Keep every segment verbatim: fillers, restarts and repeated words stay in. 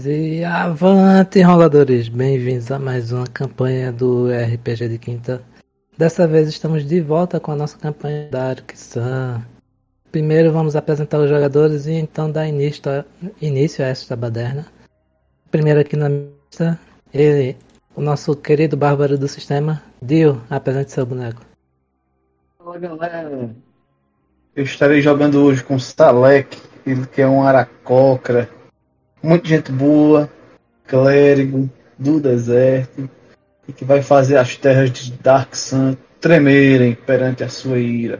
E avante, roladores! Bem-vindos a mais uma campanha do R P G de Quinta. Dessa vez estamos de volta com a nossa campanha da Arc-Sun. Primeiro vamos apresentar os jogadores e então dar início a, início a esta baderna. Primeiro aqui na lista, ele, o nosso querido bárbaro do sistema. Dio, apresente seu boneco. Olá, galera. Eu estarei jogando hoje com o Salek, ele que é um aracocra. Muita gente boa, clérigo do deserto, e que vai fazer as terras de Dark-Sun tremerem perante a sua ira.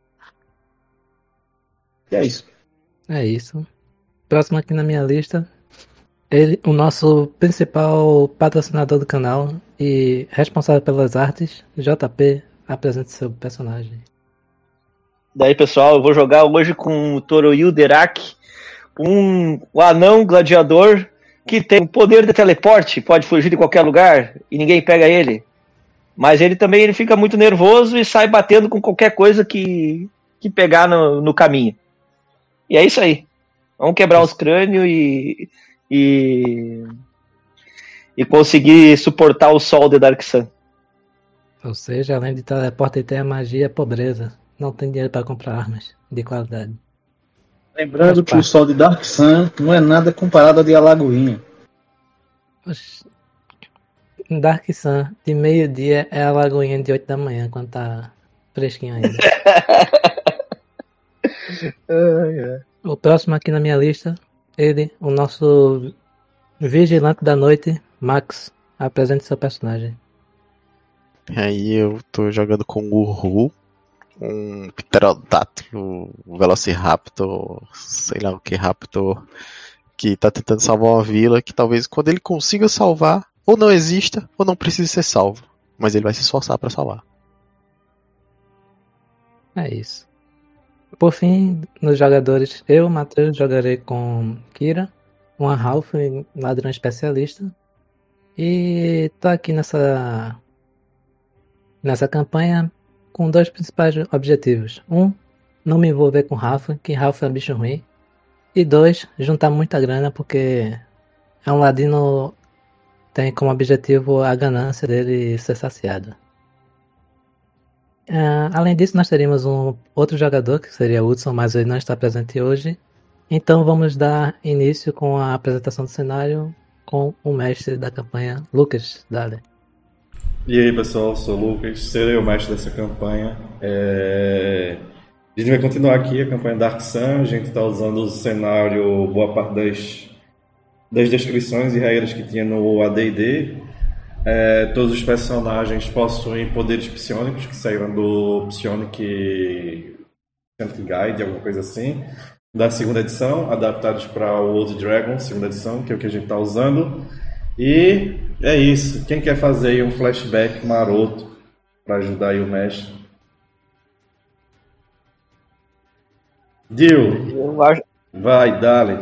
E é isso. É isso. Próximo aqui na minha lista, ele, o nosso principal patrocinador do canal e responsável pelas artes, J P, apresente seu personagem. Daí, pessoal, eu vou jogar hoje com o Toroil Derak, um, um anão gladiador que tem o poder de teleporte, pode fugir de qualquer lugar e ninguém pega ele. Mas ele também ele fica muito nervoso e sai batendo com qualquer coisa que, que pegar no, no caminho. E é isso aí. Vamos quebrar os crânios e, e, e conseguir suportar o sol de Dark-Sun. Ou seja, além de teleporte, tem a magia pobreza. Não tem dinheiro para comprar armas de qualidade. Lembrando que o sol de Dark-Sun não é nada comparado ao de Alagoinha. Oxi. Em Dark-Sun, de meio-dia é a Lagoinha de oito da manhã, quando tá fresquinho ainda. O próximo aqui na minha lista, ele, o nosso vigilante da noite, Max. Apresente seu personagem. Aí eu tô jogando com o Uru, um pterodátilo, um velociraptor, sei lá o que raptor, que tá tentando salvar uma vila que talvez quando ele consiga salvar, ou não exista, ou não precise ser salvo. Mas ele vai se esforçar pra salvar. É isso. Por fim, nos jogadores, eu, Matheus, jogarei com Kira, uma Ralph, ladrão especialista. E tô aqui nessa, nessa campanha com dois principais objetivos. Um, não me envolver com Rafa, que Rafa é um bicho ruim. E dois, juntar muita grana, porque é um ladino, tem como objetivo a ganância dele ser saciada. Uh, além disso, nós teríamos um outro jogador, que seria o Hudson, mas ele não está presente hoje. Então vamos dar início com a apresentação do cenário com o mestre da campanha, Lucas Dale. E aí, pessoal, sou o Lucas, serei o mestre dessa campanha. É... A gente vai continuar aqui a campanha Dark-Sun. A gente está usando o cenário, boa parte das, das descrições e regras que tinha no A D e D. É, todos os personagens possuem poderes psionicos que saíram do Psionic Guide, alguma coisa assim, da segunda edição, adaptados para o Old Dragon, segunda edição, que é o que a gente está usando. E é isso. Quem quer fazer aí um flashback maroto para ajudar aí o mestre? Dio, Eu acho... vai, dale.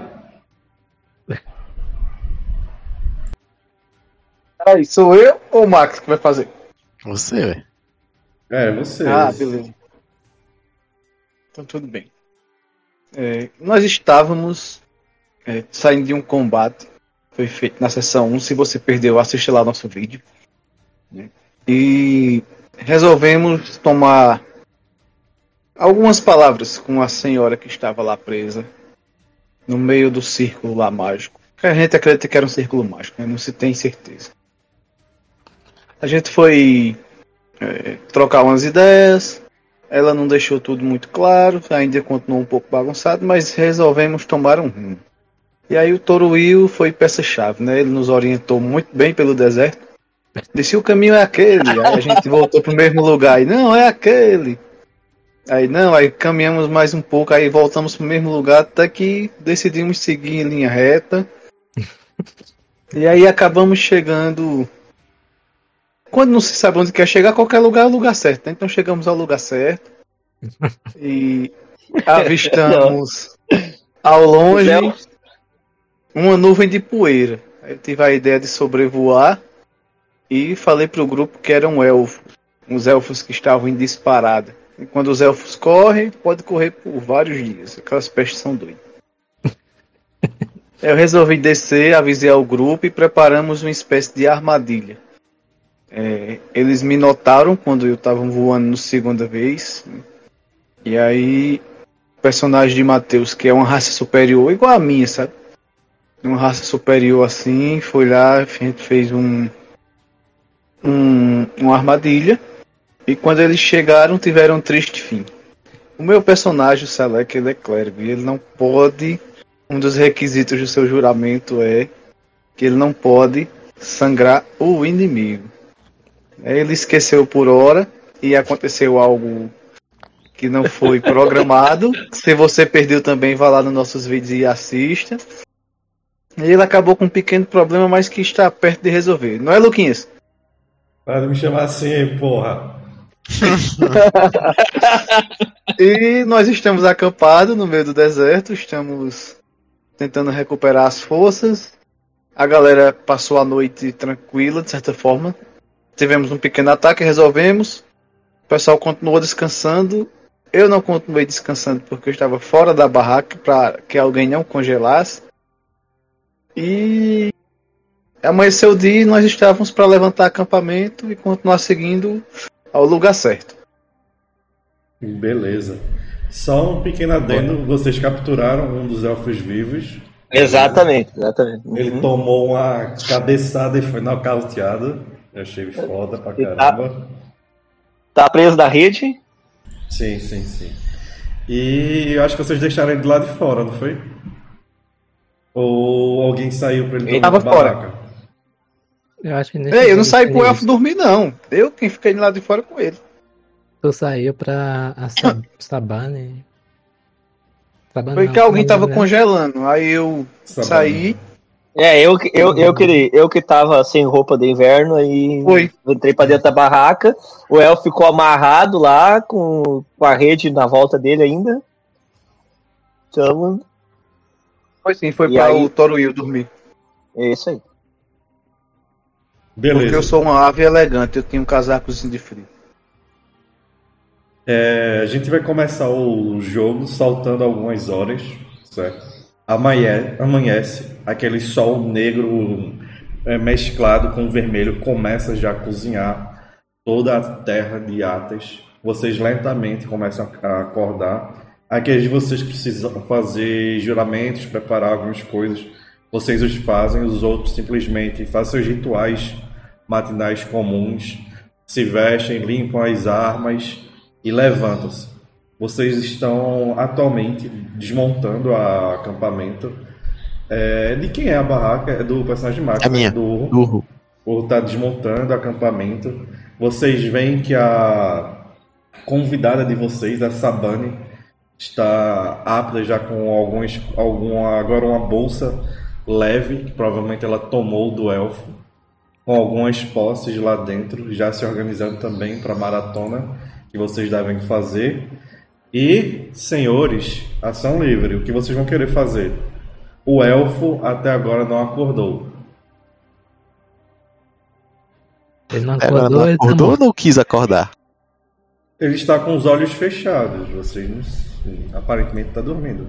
Aí, sou eu ou o Max que vai fazer? Você, velho. É, você. Ah, beleza. Então tudo bem. É, nós estávamos é, saindo de um combate. Foi feito na sessão um. Se você perdeu, assista lá nosso vídeo. Né? E resolvemos tomar algumas palavras com a senhora que estava lá presa no meio do círculo lá mágico. A gente acredita que era um círculo mágico, né? Não se tem certeza. A gente foi é, trocar umas ideias. Ela não deixou tudo muito claro, ainda continuou um pouco bagunçado, mas resolvemos tomar um rumo. E aí o Toroil foi peça-chave, né? Ele nos orientou muito bem pelo deserto. Disse, o caminho é aquele. Aí a gente voltou pro mesmo lugar. E não, é aquele. Aí não, aí caminhamos mais um pouco, aí voltamos pro mesmo lugar, até que decidimos seguir em linha reta. E aí acabamos chegando... Quando não se sabe onde quer chegar, qualquer lugar é o lugar certo, né? Então chegamos ao lugar certo. E avistamos ao longe uma nuvem de poeira. Aí eu tive a ideia de sobrevoar e falei pro grupo que eram elfos. Uns elfos que estavam em disparada. E quando os elfos correm, pode correr por vários dias. Aquelas pestes são doidas. Eu resolvi descer, avisei ao grupo e preparamos uma espécie de armadilha. É, eles me notaram quando eu estava voando na segunda vez. E aí, o personagem de Matheus, que é uma raça superior, igual a minha, sabe? Uma raça superior assim, foi lá, a gente fez um, um uma armadilha. E quando eles chegaram, tiveram um triste fim. O meu personagem, o Selec, ele é clérigo e ele não pode. Um dos requisitos do seu juramento é que ele não pode sangrar o inimigo. Ele esqueceu por hora e aconteceu algo que não foi programado. Se você perdeu também, vá lá nos nossos vídeos e assista. Ele acabou com um pequeno problema, mas que está perto de resolver. Não é, Luquinhas? Para me chamar assim, porra. E nós estamos acampados no meio do deserto, estamos tentando recuperar as forças. A galera passou a noite tranquila, de certa forma. Tivemos um pequeno ataque, resolvemos. O pessoal continuou descansando. Eu não continuei descansando porque eu estava fora da barraca para que alguém não congelasse. E amanheceu o dia e nós estávamos para levantar acampamento e continuar seguindo ao lugar certo. Beleza. Só um pequeno adendo, vocês capturaram um dos elfos vivos. Exatamente, exatamente. Ele Uhum. tomou uma cabeçada e foi nocauteado. Eu achei foda pra caramba. Tá preso da rede? Sim, sim, sim. E eu acho que vocês deixaram ele do lado de fora, não foi? Ou alguém saiu pra ele Ele dormir tava na fora. barraca? Eu acho que nesse Ei, eu não vídeo saí pro tem elfo isso. dormir, não. Eu quem fiquei lá de fora com ele. Tu saiu pra a Sab- Sabane. Sabane Foi não, que alguém como é o tava nome dela? congelando. Aí eu Sabane. saí. É, eu, que- eu, eu, que, eu que tava sem roupa de inverno, aí Foi. entrei pra dentro da barraca. O elfo ficou amarrado lá, com, com a rede na volta dele ainda. Então, Foi sim, foi E pra aí? o Toruil dormir. é isso aí. Beleza. Porque eu sou uma ave elegante, eu tenho um casacozinho de frio. É, a gente vai começar o jogo saltando algumas horas, certo? Amanhã, amanhece, aquele sol negro é, mesclado com vermelho começa já a cozinhar toda a terra de Atas. Vocês lentamente começam a acordar. Aqueles de vocês que precisam fazer juramentos, preparar algumas coisas, vocês os fazem, os outros simplesmente fazem seus rituais matinais comuns, se vestem, limpam as armas e levantam-se. Vocês estão atualmente desmontando o acampamento. É, de quem é a barraca? É do personagem de Max, É minha. do Urro. Burro. O Urro está desmontando o acampamento. Vocês veem que a convidada de vocês, a Sabane, está apta já com alguns, alguma, agora uma bolsa leve, que provavelmente ela tomou do elfo, com algumas posses lá dentro, já se organizando também para a maratona que vocês devem fazer. E, senhores, ação livre, o que vocês vão querer fazer? O elfo até agora não acordou. Ele não É, ela acordou, não ele tá acordou ou morto. não quis acordar? Ele está com os olhos fechados, vocês não, aparentemente está dormindo.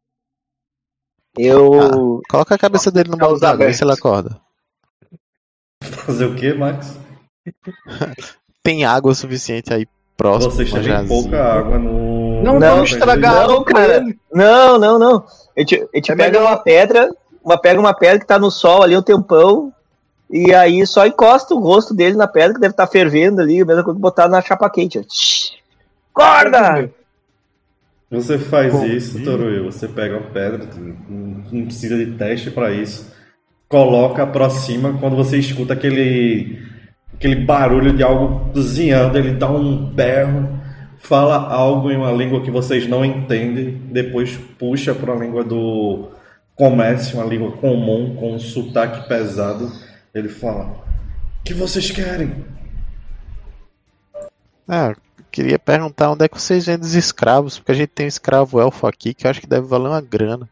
Eu. Coloca a cabeça dele no balde Olhos d'água, vê se ele abertos. acorda. Fazer o que, Max? Tem água suficiente aí próximo. Vocês uma têm jazinha. pouca água no... Não, Não, vamos estragar não, a água com cara. ele. Não, não, não. A gente, a gente É pega melhor- uma pedra, uma, pega uma pedra que tá no sol ali um tempão, e aí só encosta o rosto dele na pedra, que deve estar fervendo ali, a mesma coisa que botar na chapa quente. ó. Acorda! Você faz Bom, isso, hum. Toruil. Você pega uma pedra, não não precisa de teste para isso. Coloca, aproxima, quando você escuta aquele, aquele barulho de algo cozinhando, ele dá um berro, fala algo em uma língua que vocês não entendem, depois puxa para a língua do comércio, uma língua comum, com um sotaque pesado. Ele fala: "O que vocês querem?" Ah, queria perguntar onde é que vocês vendem os escravos, porque a gente tem um escravo elfo aqui que eu acho que deve valer uma grana.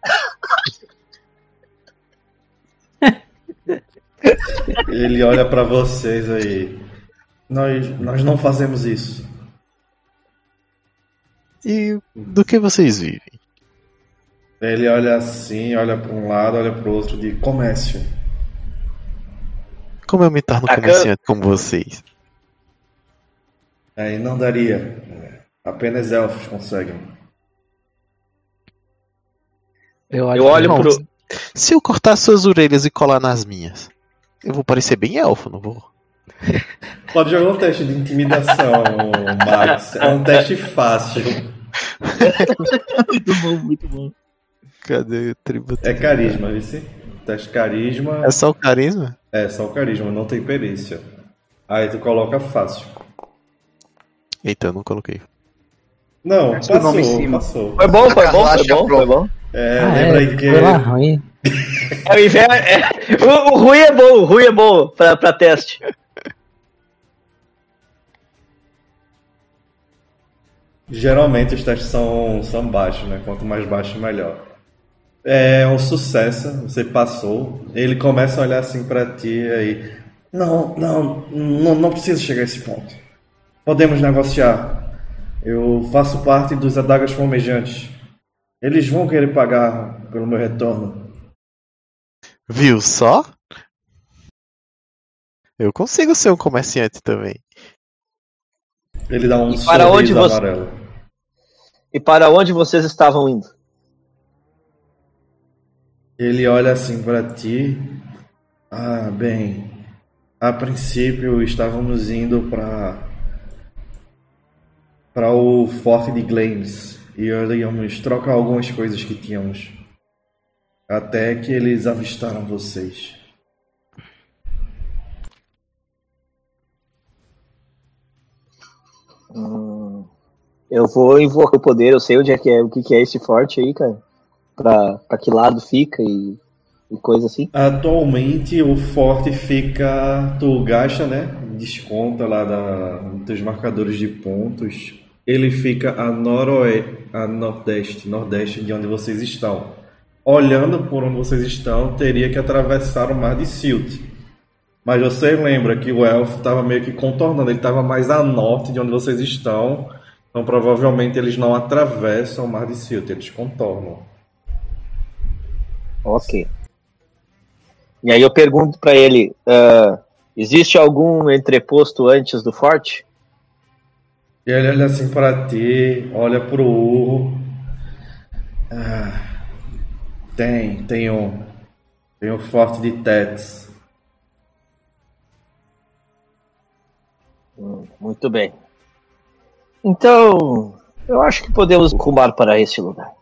Ele olha para vocês aí. Nós, nós não fazemos isso. E do que vocês vivem? Ele olha assim, olha para um lado, olha para o outro de comércio. Como eu me torno A comerciante como vocês? Aí não daria. Apenas elfos conseguem. Eu olho, Eu olho pra- pro. Se eu cortar suas orelhas e colar nas minhas, eu vou parecer bem elfo, não vou? Pode jogar um teste de intimidação, Max. É um teste fácil. Muito bom, muito bom. Cadê o tributo? É carisma, vice? Teste carisma. É só o carisma? É só o carisma, não tem perícia. Aí tu coloca fácil. Eita, eu não coloquei. Não, Esse é o nome em passou, cima. passou. Foi bom, foi bom, foi Carlacha bom, foi bom. É, Ah, lembra é, aí que. foi lá ruim. É, o, inverno, é, o, o ruim é bom, o ruim é bom pra, pra teste. Geralmente os testes são, são baixos, né? Quanto mais baixo, melhor. É um sucesso, você passou. Ele começa a olhar assim pra ti aí. Não, não, não, não precisa chegar a esse ponto. Podemos negociar. Eu faço parte dos adagas flamejantes. Eles vão querer pagar pelo meu retorno. Viu só? Eu consigo ser um comerciante também. Ele dá um E para sorriso onde você- amarelo. E para onde vocês estavam indo? Ele olha assim pra ti. Ah, bem. A princípio estávamos indo para para o Forte de Glames e íamos trocar algumas coisas que tínhamos. Até que eles avistaram vocês. Hum, eu vou invocar o poder, eu sei onde é que é, o que, que é esse forte aí, cara. Pra, pra que lado fica e, e coisa assim. Atualmente o forte fica. Tu gasta, né? Desconta lá da, dos teus marcadores de pontos. Ele fica a noroeste, a nordeste, nordeste de onde vocês estão. Olhando por onde vocês estão, teria que atravessar o mar de Silt. Mas você lembra que o elfo estava meio que contornando, ele estava mais a norte de onde vocês estão. Então provavelmente eles não atravessam o mar de Silt, eles contornam. Ok. E aí eu pergunto pra ele, ah, existe algum entreposto antes do forte? E ele olha assim pra ti, olha pro urro. Ah, tem, tem um. Tem o forte de Tets. Hum, muito bem. Então, eu acho que podemos rumar para esse lugar.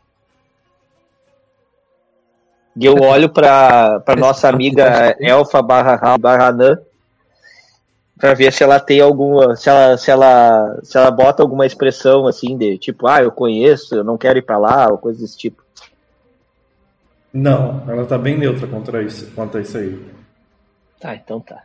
E eu olho para para nossa amiga Elfa barra Ra- barra Nan para ver se ela tem alguma, se ela, se ela, se ela bota alguma expressão assim de tipo, ah, eu conheço, eu não quero ir para lá, ou coisa desse tipo. Não, ela tá bem neutra contra isso, quanto a isso aí. Tá, então tá.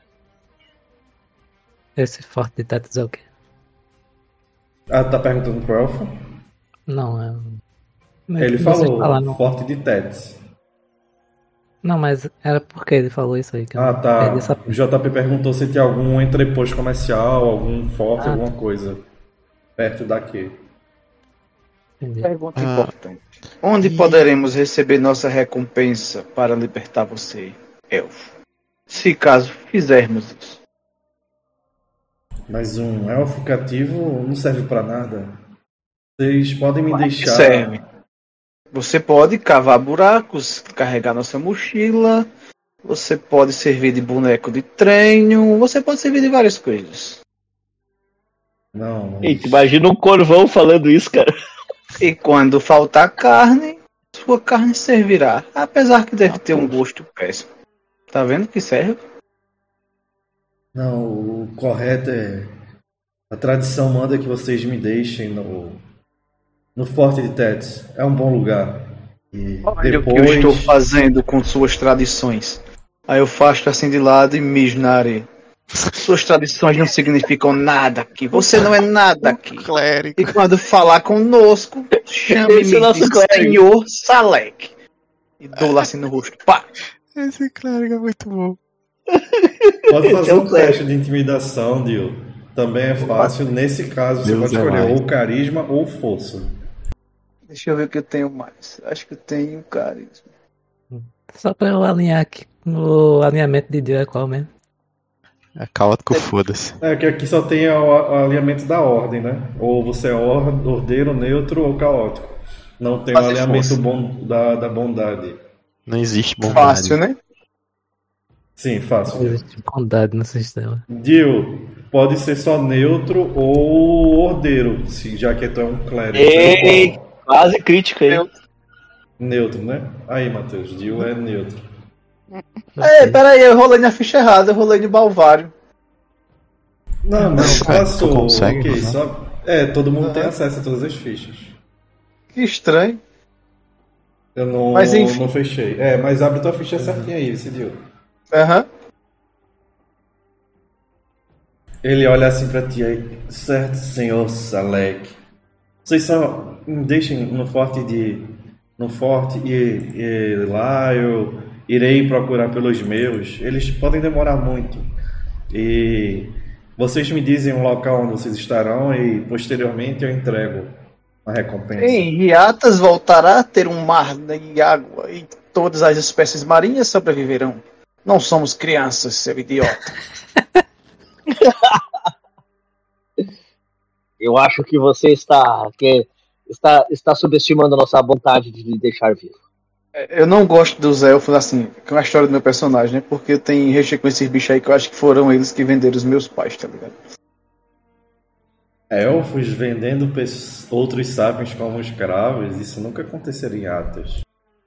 Esse forte de tetos é o quê? Ah, tá perguntando pro elfo? Não, é. Ele Vocês falou, falaram- forte de Tets. Não, mas era porque ele falou isso aí. Que eu Ah, tá. perdi essa- O J P perguntou se tinha algum entreposto comercial, algum forte, Ah, alguma coisa perto daqui. Entendi. Pergunta Ah. importante. Onde poderemos receber nossa recompensa para libertar você, elfo? Se caso fizermos isso. Mas um elfo cativo não serve pra nada. Vocês podem me Claro que deixar. serve. Você pode cavar buracos, carregar nossa mochila, você pode servir de boneco de treino, você pode servir de várias coisas. Não, mas... Eita, imagina um corvão falando isso, cara. E quando faltar carne, sua carne servirá, apesar que deve ter um gosto péssimo. Tá vendo que serve? Não, o correto é. A tradição manda que vocês me deixem no. No Forte de Tets. É um bom lugar. E Olha o que depois. eu estou fazendo com suas tradições. Aí eu faço assim de lado e mijo na areia. Suas tradições não significam nada aqui. Você não é nada aqui. Clérigo. E quando falar conosco, chame-me Esse é o nosso de clérigo. Senhor Salek. E dou lá assim no rosto. Pá! Esse clérigo é muito bom. Pode fazer Esse é o um teste de intimidação, Dio. Também é fácil. Nesse caso, você Deus pode é escolher mais. ou carisma ou força. Deixa eu ver o que eu tenho mais. Acho que eu tenho carisma. Só pra eu alinhar aqui no alinhamento de Dio é qual mesmo? É caótico, foda-se. É que aqui só tem o, o alinhamento da ordem, né? Ou você é or- ordeiro, neutro ou caótico. Não tem o Fazer alinhamento força. bom, da, da bondade. Não existe bondade. Fácil, né? Sim, Não fácil. existe bondade no sistema. Dio, pode ser só neutro ou ordeiro, se, já que tu é um clérigo. Ei, Qual? quase crítica aí. Eu- Neutro, né? Aí, Matheus, Dio é neutro. É, peraí, eu rolei na ficha errada, eu rolei de Balvário. Não, não, Não, passou. tu consegue, ok, né? só... É, todo mundo tem Aham. acesso a todas as fichas. Que estranho. Eu não, Mas, enfim. não fechei. É, mas abre tua ficha certinha aí, esse Dio. Aham. Ele olha assim pra ti aí. Certo, senhor Salek. Vocês só me deixem no forte de... No forte e, e lá eu irei procurar pelos meus. Eles podem demorar muito. E vocês me dizem o local onde vocês estarão e posteriormente eu entrego a recompensa. Em Riatas voltará a ter um mar de água e todas as espécies marinhas sobreviverão. Não somos crianças, seu idiota. Eu acho que você está, que está, está subestimando a nossa vontade de lhe deixar vivo. Eu não gosto dos elfos, assim, com a história do meu personagem, né? Porque tem recheio com esses bichos aí que eu acho que foram eles que venderam os meus pais, tá ligado? Elfos vendendo pes- outros sapiens como escravos, isso nunca aconteceria em Atos.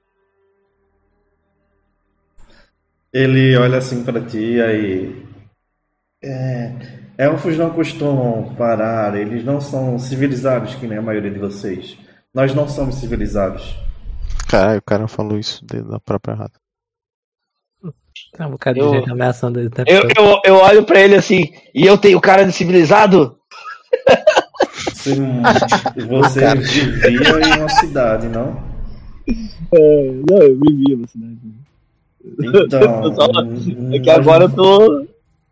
Ele olha assim pra ti aí. É, elfos não costumam parar, eles não são civilizados que nem a maioria de vocês. Nós não somos civilizados. Caralho, o cara falou isso de- da própria rata. Tem um bocado Eu- de gente ameaçando ele o tempo Eu, todo. eu, eu olho pra ele assim, e eu tenho cara de civilizado? Você, você vivia em uma cidade, não? É, não, eu vivia na cidade. Então. Só- hum, É que agora eu tô.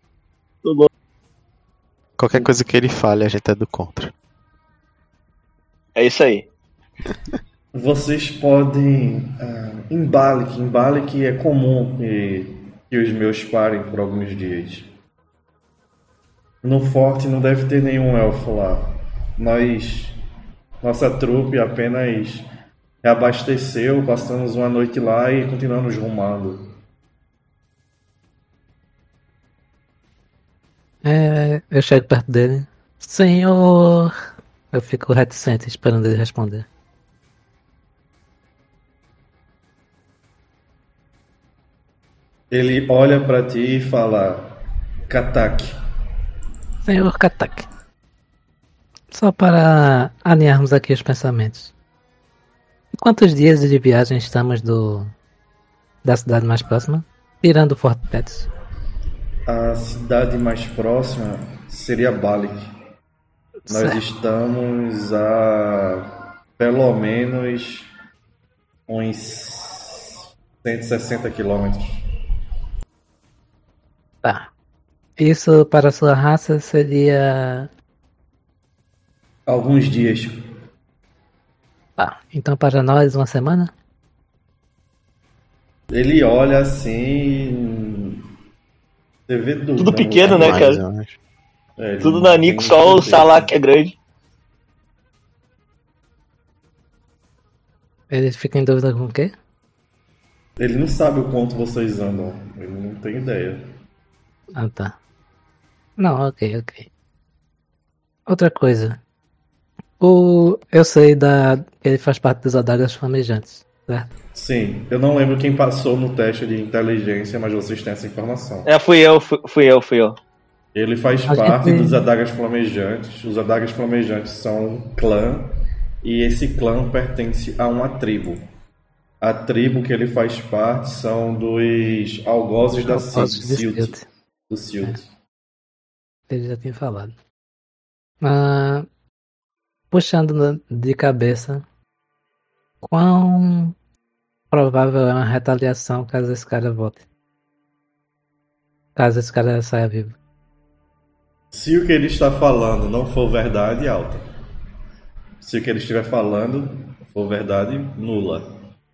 Qualquer coisa que ele fale, a gente é do contra. É isso aí. Vocês podem. Ah, em Balik, em Balik é comum que, que os meus parem por alguns dias. No forte não deve ter nenhum elfo lá. Nós. Nossa trupe apenas reabasteceu, passamos uma noite lá e continuamos rumando. É, eu chego perto dele. Senhor! Eu fico reticente esperando ele responder. Ele olha pra ti e fala: Katak. Senhor Katak. Só para alinharmos aqui os pensamentos. Quantos dias de viagem estamos do da cidade mais próxima? Tirando Fort Pettis. A cidade mais próxima seria Balik. Nós Certo. estamos a pelo menos uns cento e sessenta quilômetros. Tá. Isso para a sua raça seria... Alguns dias. Tá. Então para nós uma semana? Ele olha assim. Você vê dúvida Tudo no pequeno, olho. né, Mas, cara? eu acho. É, ele Tudo não nanico, tem só o certeza. Salak é grande. Ele fica em dúvida com o quê? Ele não sabe o quanto vocês andam. Ele não tem ideia. Ah, tá. Não, ok, ok. Outra coisa. O... Eu sei da... que ele faz parte dos adagas flamejantes, certo? Sim, eu não lembro quem passou no teste de inteligência, mas vocês têm essa informação. É, fui eu, fui, fui eu, fui eu. Ele faz A parte gente- dos Adagas Flamejantes. Os Adagas Flamejantes são um clã e esse clã pertence a uma tribo. A tribo que ele faz parte são dos algozes da Algozes Silt, de Silt, Silt. do Silt. Ele já tinha falado. Ah, puxando na- de cabeça, quão provável é uma retaliação caso esse cara volte? Caso esse cara saia vivo. Se o que ele está falando não for verdade, alta. Se o que ele estiver falando for verdade, nula.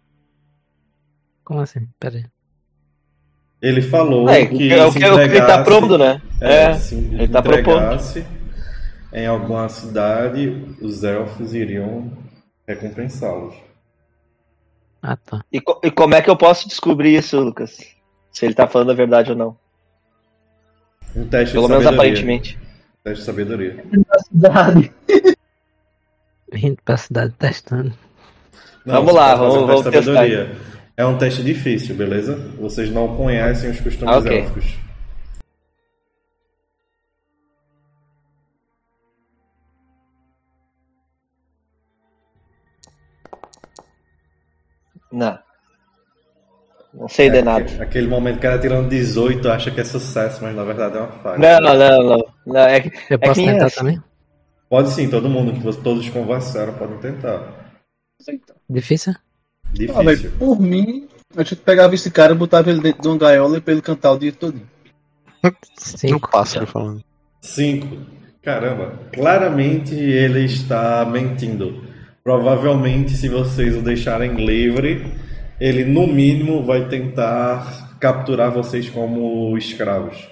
Como assim? Pera aí. Ele falou É, que é o se que, é o que ele tá entregasse- propondo, né? É, se ele tá propondo. entregasse em alguma cidade, os elfos iriam recompensá-los. Ah, tá. E, co- e como é que eu posso descobrir isso, Lucas? Se ele tá falando a verdade ou não. Um teste Pelo de menos sabedoria. aparentemente. Teste de sabedoria. Na cidade. Indo pra cidade testando. Vamos você lá, pode fazer vamos- um teste de vamos testar. sabedoria. É um teste difícil, beleza? Vocês não conhecem os costumes Ah, ok. élficos. Não. Não sei de É, nada. aquele- Aquele momento que o cara tirando dezoito acha que é sucesso, mas na verdade é uma falha. Não, não, não, não. não é, que- Eu é posso que tentar essa. também? Pode sim, todo mundo que você- todos conversaram podem tentar. Difícil? Ah, Difícil. velho, por mim, a gente pegava esse cara, botava ele dentro de uma gaiola pra ele cantar o dia todo. Um Cinco. pássaro falando. Cinco. Caramba, claramente ele está mentindo. Provavelmente, se vocês o deixarem livre, ele no mínimo vai tentar capturar vocês como escravos.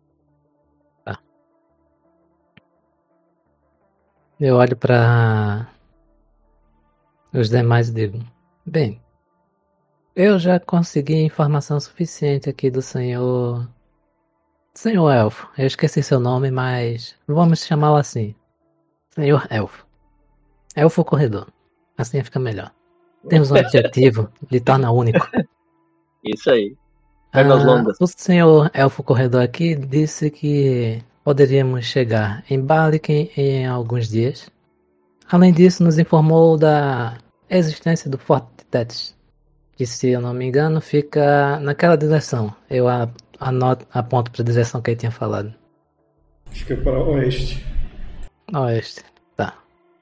Eu olho pra os demais e digo: bem, eu já consegui informação suficiente aqui do senhor. Senhor Elfo. Eu esqueci seu nome, mas vamos chamá-lo assim: Senhor Elfo. Elfo Corredor. Assim fica melhor. Temos um adjetivo, lhe torna único. Isso aí. Pernas Ah, longas. o senhor Elfo Corredor aqui disse que poderíamos chegar em Balik em, em alguns dias. Além disso, nos informou da existência do Forte de Tétis, que, se eu não me engano, fica naquela direção. Eu a- anoto, aponto para a direção que ele tinha falado. Fica para o oeste. Oeste. Tá.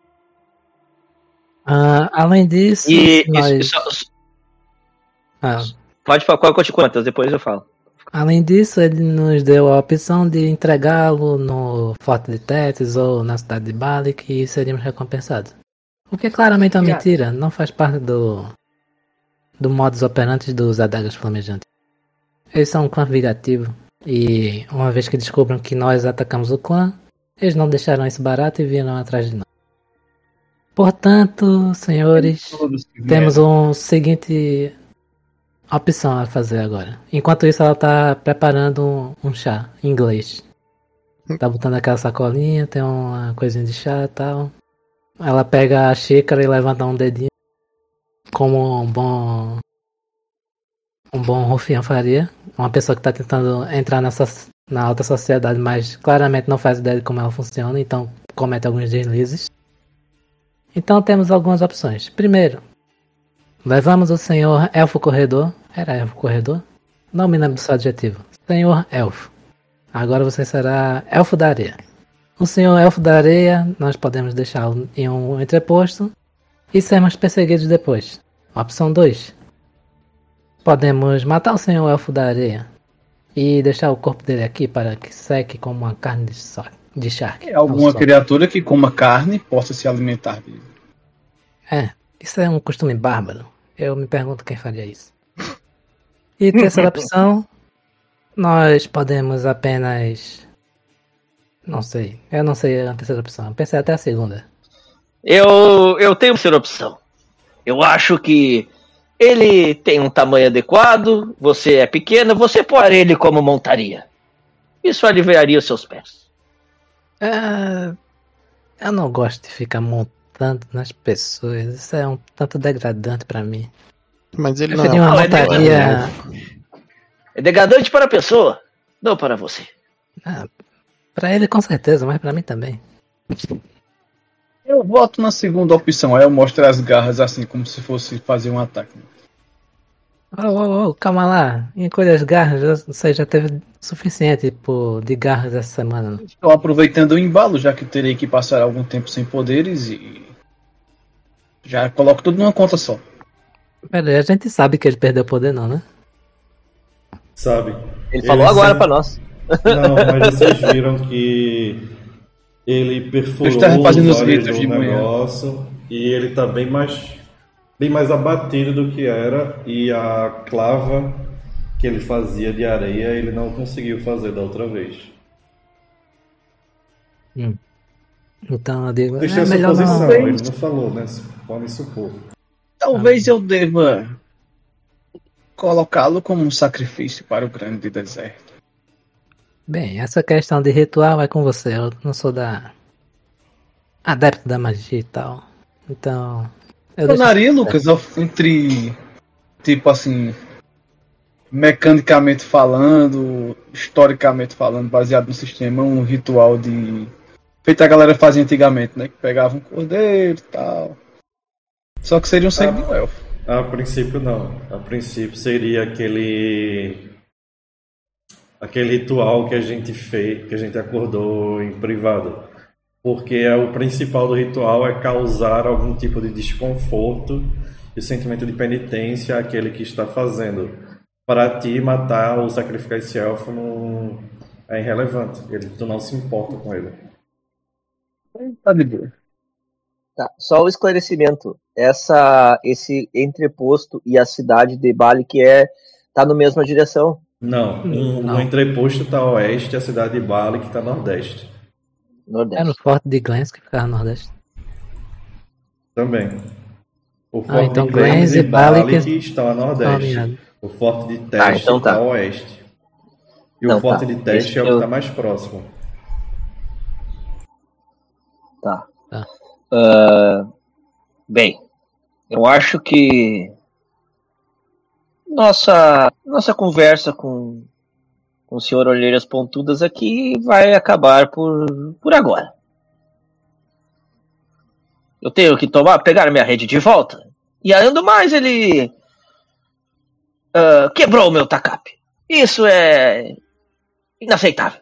Ah, além disso, E, e nós... só- ah, pode falar qual que quantas, depois eu falo. além disso, ele nos deu a opção de entregá-lo no Forte de Tétis ou na cidade de Balik e seríamos recompensados. O que é claramente uma Obrigado. mentira, não faz parte do, do modus operandi dos adagas flamejantes. Eles são um clã vingativo e, uma vez que descubram que nós atacamos o clã, eles não deixaram isso barato e vieram atrás de nós. Portanto, senhores, Todos que temos vieram. um seguinte opção a fazer agora. Enquanto isso, ela tá preparando um, um chá em inglês. Tá botando aquela sacolinha, tem uma coisinha de chá e tal. Ela pega a xícara e levanta um dedinho, como um bom um bom rufião faria. Uma pessoa que tá tentando entrar nessa, na alta sociedade, mas claramente não faz ideia de como ela funciona, então comete alguns deslizes. Então temos algumas opções. Primeiro, levamos o senhor Elfo Corredor. Era Elfo Corredor? Não me lembro do seu adjetivo. Senhor Elfo. Agora você será Elfo da Areia. O senhor Elfo da Areia, nós podemos deixá-lo em um entreposto e sermos perseguidos depois. Opção dois. Podemos matar o senhor Elfo da Areia e deixar o corpo dele aqui para que seque como uma carne de, so de shark. É alguma ao sol. criatura que coma carne possa se alimentar dele. É, isso é um costume bárbaro. Eu me pergunto quem faria isso. E terceira opção, nós podemos apenas... Não sei, eu não sei a terceira opção. Eu pensei até a segunda. Eu, eu tenho uma terceira opção. Eu acho que ele tem um tamanho adequado, você é pequeno, você pôr ele como montaria. Isso aliviaria os seus pés. É, eu não gosto de ficar montando nas pessoas. Isso é um tanto degradante pra mim. Mas ele Eu não seria é um uma Não, é montaria... É degradante para a pessoa, não para você. Ah, pra ele com certeza, mas pra mim também. Eu voto na segunda opção, aí eu mostro as garras assim, como se fosse fazer um ataque. Ô, ô, ô, calma lá. Encolha as garras, já- você já teve suficiente por, de garras essa semana. Não? Estou aproveitando o embalo, já que terei que passar algum tempo sem poderes e já coloco tudo numa conta só. Pera, a gente sabe que ele perdeu o poder não, né? Sabe? Ele falou agora sempre- pra nós. Não, mas vocês viram que ele perfurou Eu estava fazendo os os olhos gritos do de manhã. negócio e ele tá bem mais bem mais abatido do que era, e a clava que ele fazia de areia ele não conseguiu fazer da outra vez. Hum. Então eu digo, Deixa é essa melhor posição, não. ele não falou, né? Podem supor. Talvez eu deva colocá-lo como um sacrifício para o grande deserto. Bem, essa questão de ritual é com você. Eu não sou da adepto da magia e tal. Então. Eu deixo- Tornaria, Lucas, entre, tipo assim, mecanicamente falando, historicamente falando, baseado no sistema, um ritual de. Feito a galera fazia antigamente, né? Que pegava um cordeiro e tal. Só que seria um sangue de um elfo. A princípio não. A princípio seria aquele aquele ritual que a gente fez, que a gente acordou em privado. Porque é o principal do ritual é causar algum tipo de desconforto e sentimento de penitência àquele que está fazendo. Para ti, matar ou sacrificar esse elfo não é irrelevante. Ele, tu não se importa com ele. Tá de boa. Tá, só o esclarecimento. Essa, esse entreposto e a cidade de Bali que é tá na mesma direção. Não, um, Não. o entreposto está a oeste e a cidade de Bali que está a nordeste. É no Nordeste. Forte de Glens que ficava no Nordeste. Também. O Ah, Forte então de Glens Glens e e Bali Bali que que está a nordeste. alinhados. O Forte de Teste Ah, então tá. está a oeste. E Não, o Forte tá. de Teste Esse é o que eu- está mais próximo. Tá. Tá. Ah, bem, eu acho que nossa, nossa conversa com, com o senhor Olheiras Pontudas aqui vai acabar por, por agora. Eu tenho que tomar, pegar minha rede de volta. E além do mais, ele ah, quebrou o meu tacape. Isso é inaceitável.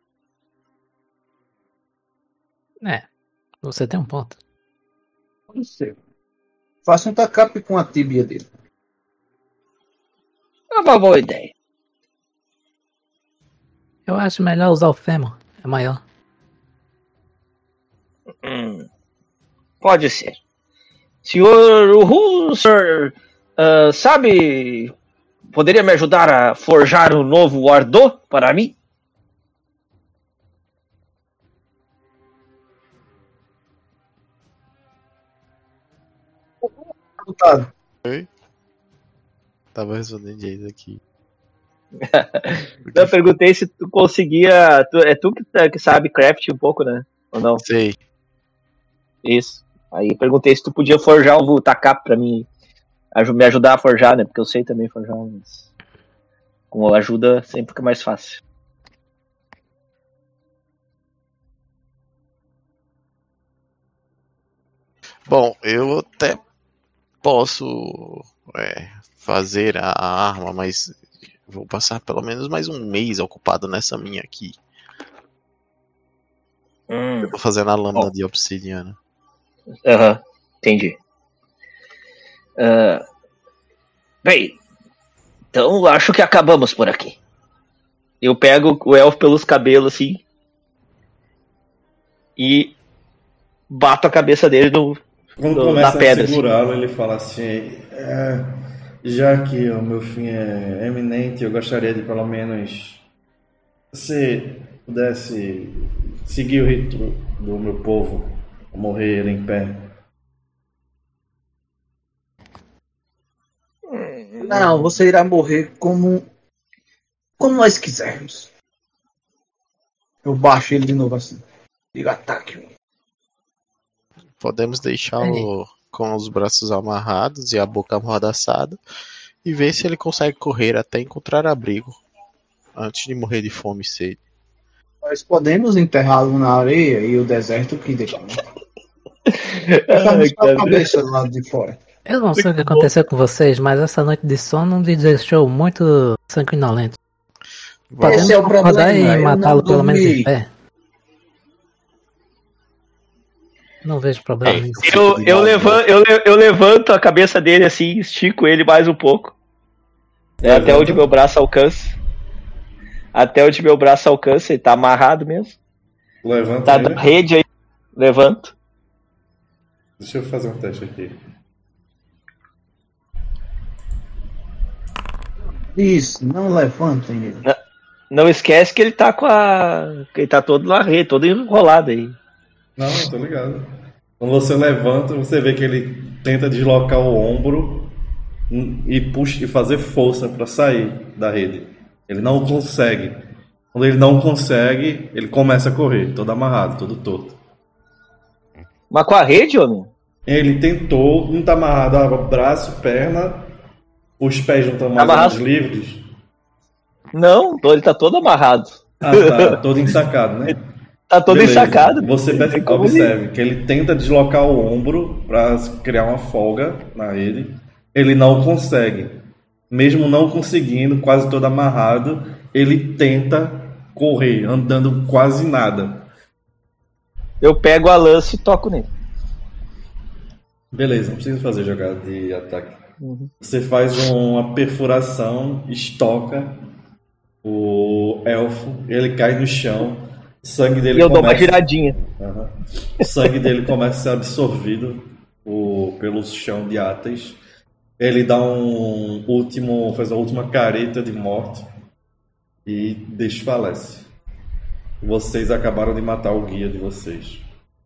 É, você tem um ponto. Pode ser. Faça um tacape com a tíbia dele. É uma boa ideia. Eu acho melhor usar o fêmur. É maior. Hum, pode ser. Senhor Uhu, senhor, ah, sabe, poderia me ajudar a forjar um novo Ardô para mim? Deputado, Tava respondendo isso aqui. Eu perguntei se tu conseguia. Tu, é tu que, que sabe craft um pouco, né? Ou não? Sei. Isso. Aí perguntei se tu podia forjar um tacape pra mim. aju- Me ajudar a forjar, né? Porque eu sei também forjar, mas com ajuda sempre fica mais fácil. Bom, eu até posso é, fazer a arma, mas vou passar pelo menos mais um mês ocupado nessa minha aqui. Hum, Eu tô fazendo a lâmina Bom. de obsidiana. Aham, entendi. Ah, bem, então acho que acabamos por aqui. Eu pego o elfo pelos cabelos assim e bato a cabeça dele no. Quando Do- começa da pedra, a segurá-lo, ele fala assim: "É, já que o meu fim é eminente, eu gostaria de pelo menos se pudesse seguir o rito do meu povo, morrer em pé." não, você irá morrer como como nós quisermos. Eu baixo ele de novo assim. Digo, ataque. Podemos deixá-lo com os braços amarrados e a boca amordaçada e ver se ele consegue correr até encontrar abrigo antes de morrer de fome e sede. Nós podemos enterrá-lo na areia e o deserto que deixa. Ai, Deixamos a cara. cabeça do lado de fora. Eu não sei o que aconteceu com vocês, mas essa noite de sono me deixou muito sanguinolento. Vai- Esse é o acordar problema, e eu matá-lo não pelo menos em dormi. pé. Não vejo problema É, nisso. Eu, eu, levanto, eu, le- eu levanto a cabeça dele assim, estico ele mais um pouco. É, até onde meu braço alcança. Até onde meu braço alcança, ele tá amarrado mesmo. Levanta Tá ele. da rede aí. Levanto. Deixa eu fazer um teste aqui. Isso, não levantem ele. Não esquece que ele tá com a. que ele tá todo na rede, todo enrolado aí. Não, eu tô ligado. Quando você levanta, você vê que ele tenta deslocar o ombro e puxa e fazer força para sair da rede. Ele não consegue. Quando ele não consegue, ele começa a correr, todo amarrado, todo torto. Mas com a rede, homem? Ele tentou, não tá amarrado a braço, perna, os pés não estão mais Amarrado? ou menos livres. Não, ele tá todo amarrado. Ah, tá, todo ensacado, né? Tá todo Beleza. ensacado. Você Não tem como observe que ele tenta deslocar o ombro para criar uma folga na rede. Ele não consegue. Mesmo não conseguindo, quase todo amarrado, ele tenta correr, andando quase nada. Eu pego a lança e toco nele. Beleza, não precisa fazer jogada de ataque. Uhum. Você faz uma perfuração, estoca o elfo, ele cai no chão, o sangue dele E eu dou começa... uma giradinha. Uhum. O sangue dele começa a ser absorvido por, pelo chão de Atas. Ele dá um último, faz a última careta de morte e desfalece. Vocês acabaram de matar o guia de vocês.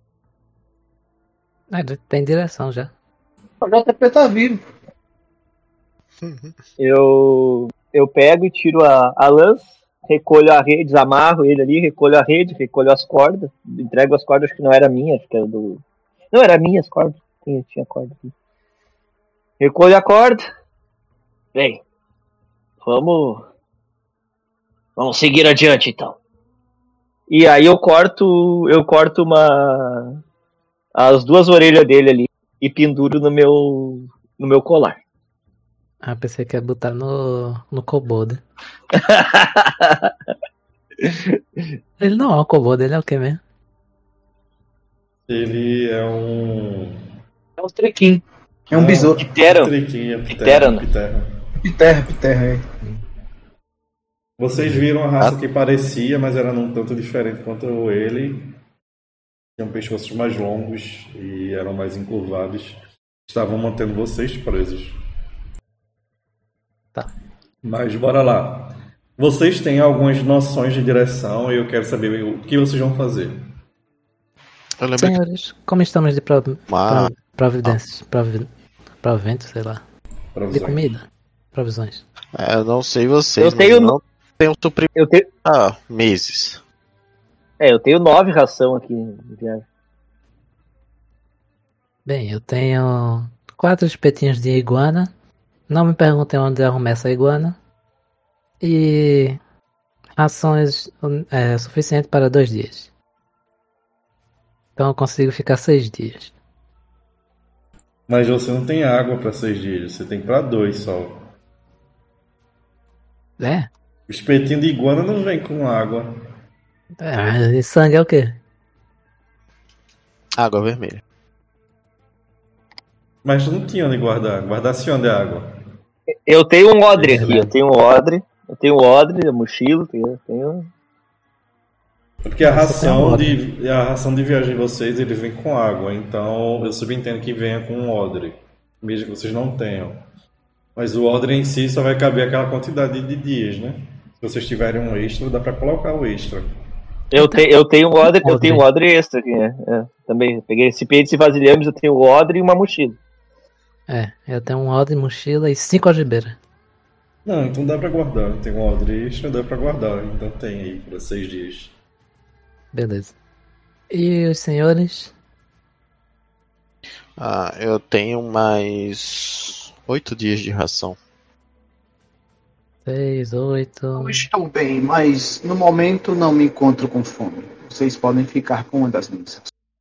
Ah, ele tem direção já. O J P tá vivo. Eu, eu pego e tiro a, a lança, recolho a rede, desamarro ele ali, recolho a rede, recolho as cordas, entrego as cordas, acho que não era minha, acho que era do. Não, era minha as cordas. Tinha, tinha corda aqui. Recolho a corda. Bem, vamos. Vamos seguir adiante então. E aí eu corto. Eu corto uma. As duas orelhas dele ali e penduro no meu. no meu colar. Ah, pensei que ia botar no, no kobold. Ele não é um kobold, ele é o que mesmo? Ele é um... É um trequim. É um Não, besouro. Ptera. Triquinha, Ptera, né? Ptera. Piterra, piterra, é. Vocês viram a raça que parecia, mas era um tanto diferente quanto ele. Tinham pescoços mais longos e eram mais encurvados. Estavam mantendo vocês presos. Tá. Mas bora lá. Vocês têm algumas noções de direção e eu quero saber o que vocês vão fazer. Eu lembro que Senhores, como estamos de prov... uma... prov- providências? Provi... Provento, sei lá. De Provisões. comida. Provisões. É, eu não sei vocês, Eu tenho mas eu não tenho suprimento Eu tenho. há meses. É, eu tenho nove ração aqui de viagem. Bem, eu tenho quatro espetinhos de iguana. Não me perguntem onde eu arrumei essa iguana. E rações é, suficiente para dois dias. Então eu consigo ficar seis dias. Mas você não tem água para seis dias, você tem para dois só. É? O espetinho de iguana não vem com água. É, e sangue é o quê? Água vermelha. Mas não tinha onde guardar. Guardasse onde a água? Eu tenho um odre aqui, eu tenho um odre. Eu tenho um odre, a mochila, eu tenho. Porque a Você tem um ração, odre. de, a ração de viagem de vocês, ele vem com água. Então eu subentendo que venha com um odre. Mesmo que vocês não tenham. Mas o odre em si só vai caber aquela quantidade de dias, né? Se vocês tiverem um extra, dá pra colocar o extra. Eu, te, eu tenho um odre, eu Odre. tenho um odre extra aqui, né? É, também. Peguei recipientes e vasilhames, eu tenho o odre e uma mochila. É, eu tenho um odre, mochila e cinco algibeiras. Não, então dá pra guardar. Tem um odre extra, dá pra guardar. Então tem aí pra seis dias. Beleza. E os senhores? Ah, eu tenho mais oito dias de ração. Seis, oito. Eu estou bem, mas no momento não me encontro com fome. Vocês podem ficar com uma das minhas.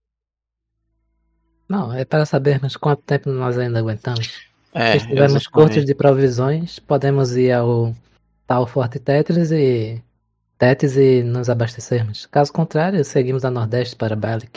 Não, é para sabermos quanto tempo nós ainda aguentamos. É, Se estivermos exatamente. curtos de provisões, podemos ir ao tal Forte Tetris e Tétis e nos abastecermos. Caso contrário, seguimos a nordeste para Balik.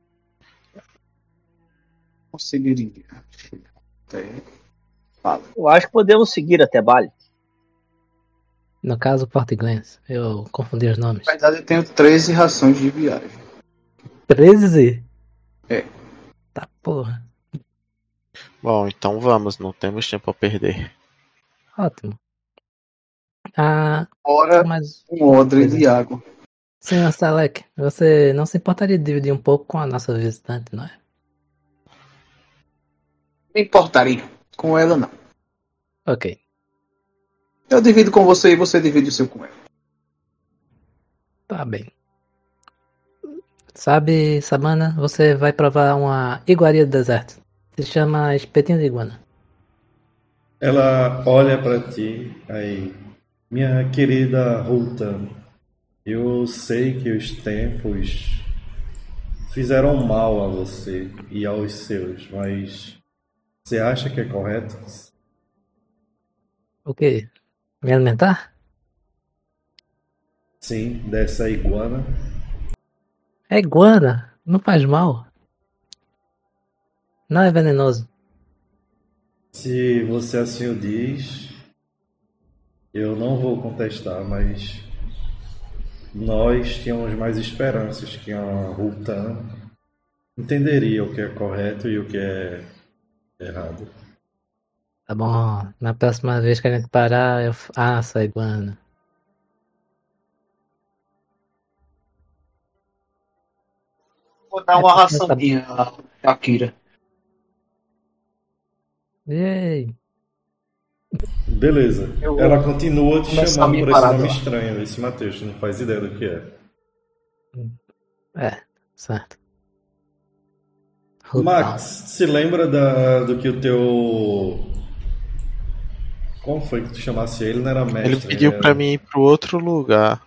Conseguiria. Até... Fala. Eu acho que podemos seguir até Bali. No caso, Port Glens. Eu confundi os nomes. Na verdade, eu tenho treze rações de viagem. treze? É. Tá porra. Bom, então vamos, não temos tempo a perder. Ótimo. Ah, Ora, mas, um odre Pois é. de água. senhor Salek, você não se importaria de dividir um pouco com a nossa visitante, não é? Me importaria. Com ela, não. Ok. Eu divido com você e você divide o seu com ela. Tá bem. Sabe, Sabana, você vai provar uma iguaria do deserto. Se chama espetinho de iguana. Ela olha pra ti, aí, minha querida Ruta, eu sei que os tempos fizeram mal a você e aos seus, mas você acha que é correto? O quê? Me alimentar? Sim, dessa iguana. É iguana, não faz mal. Não é venenoso. Se você assim o diz, eu não vou contestar, mas nós tínhamos mais esperanças que a Rutan entenderia o que é correto e o que é errado. Tá bom, na próxima vez que a gente parar, eu asso a iguana. Vou dar uma raçãozinha a Kira. Ei, Beleza. Eu vou Ela continua te começar a chamando minha por esse parada nome lá. estranho, esse Matheus, tu não faz ideia do que é. é, certo. Max, se lembra da, do que o teu. Como foi que tu chamasse ele? Não era mestre. Ele pediu era- pra mim ir pro outro lugar.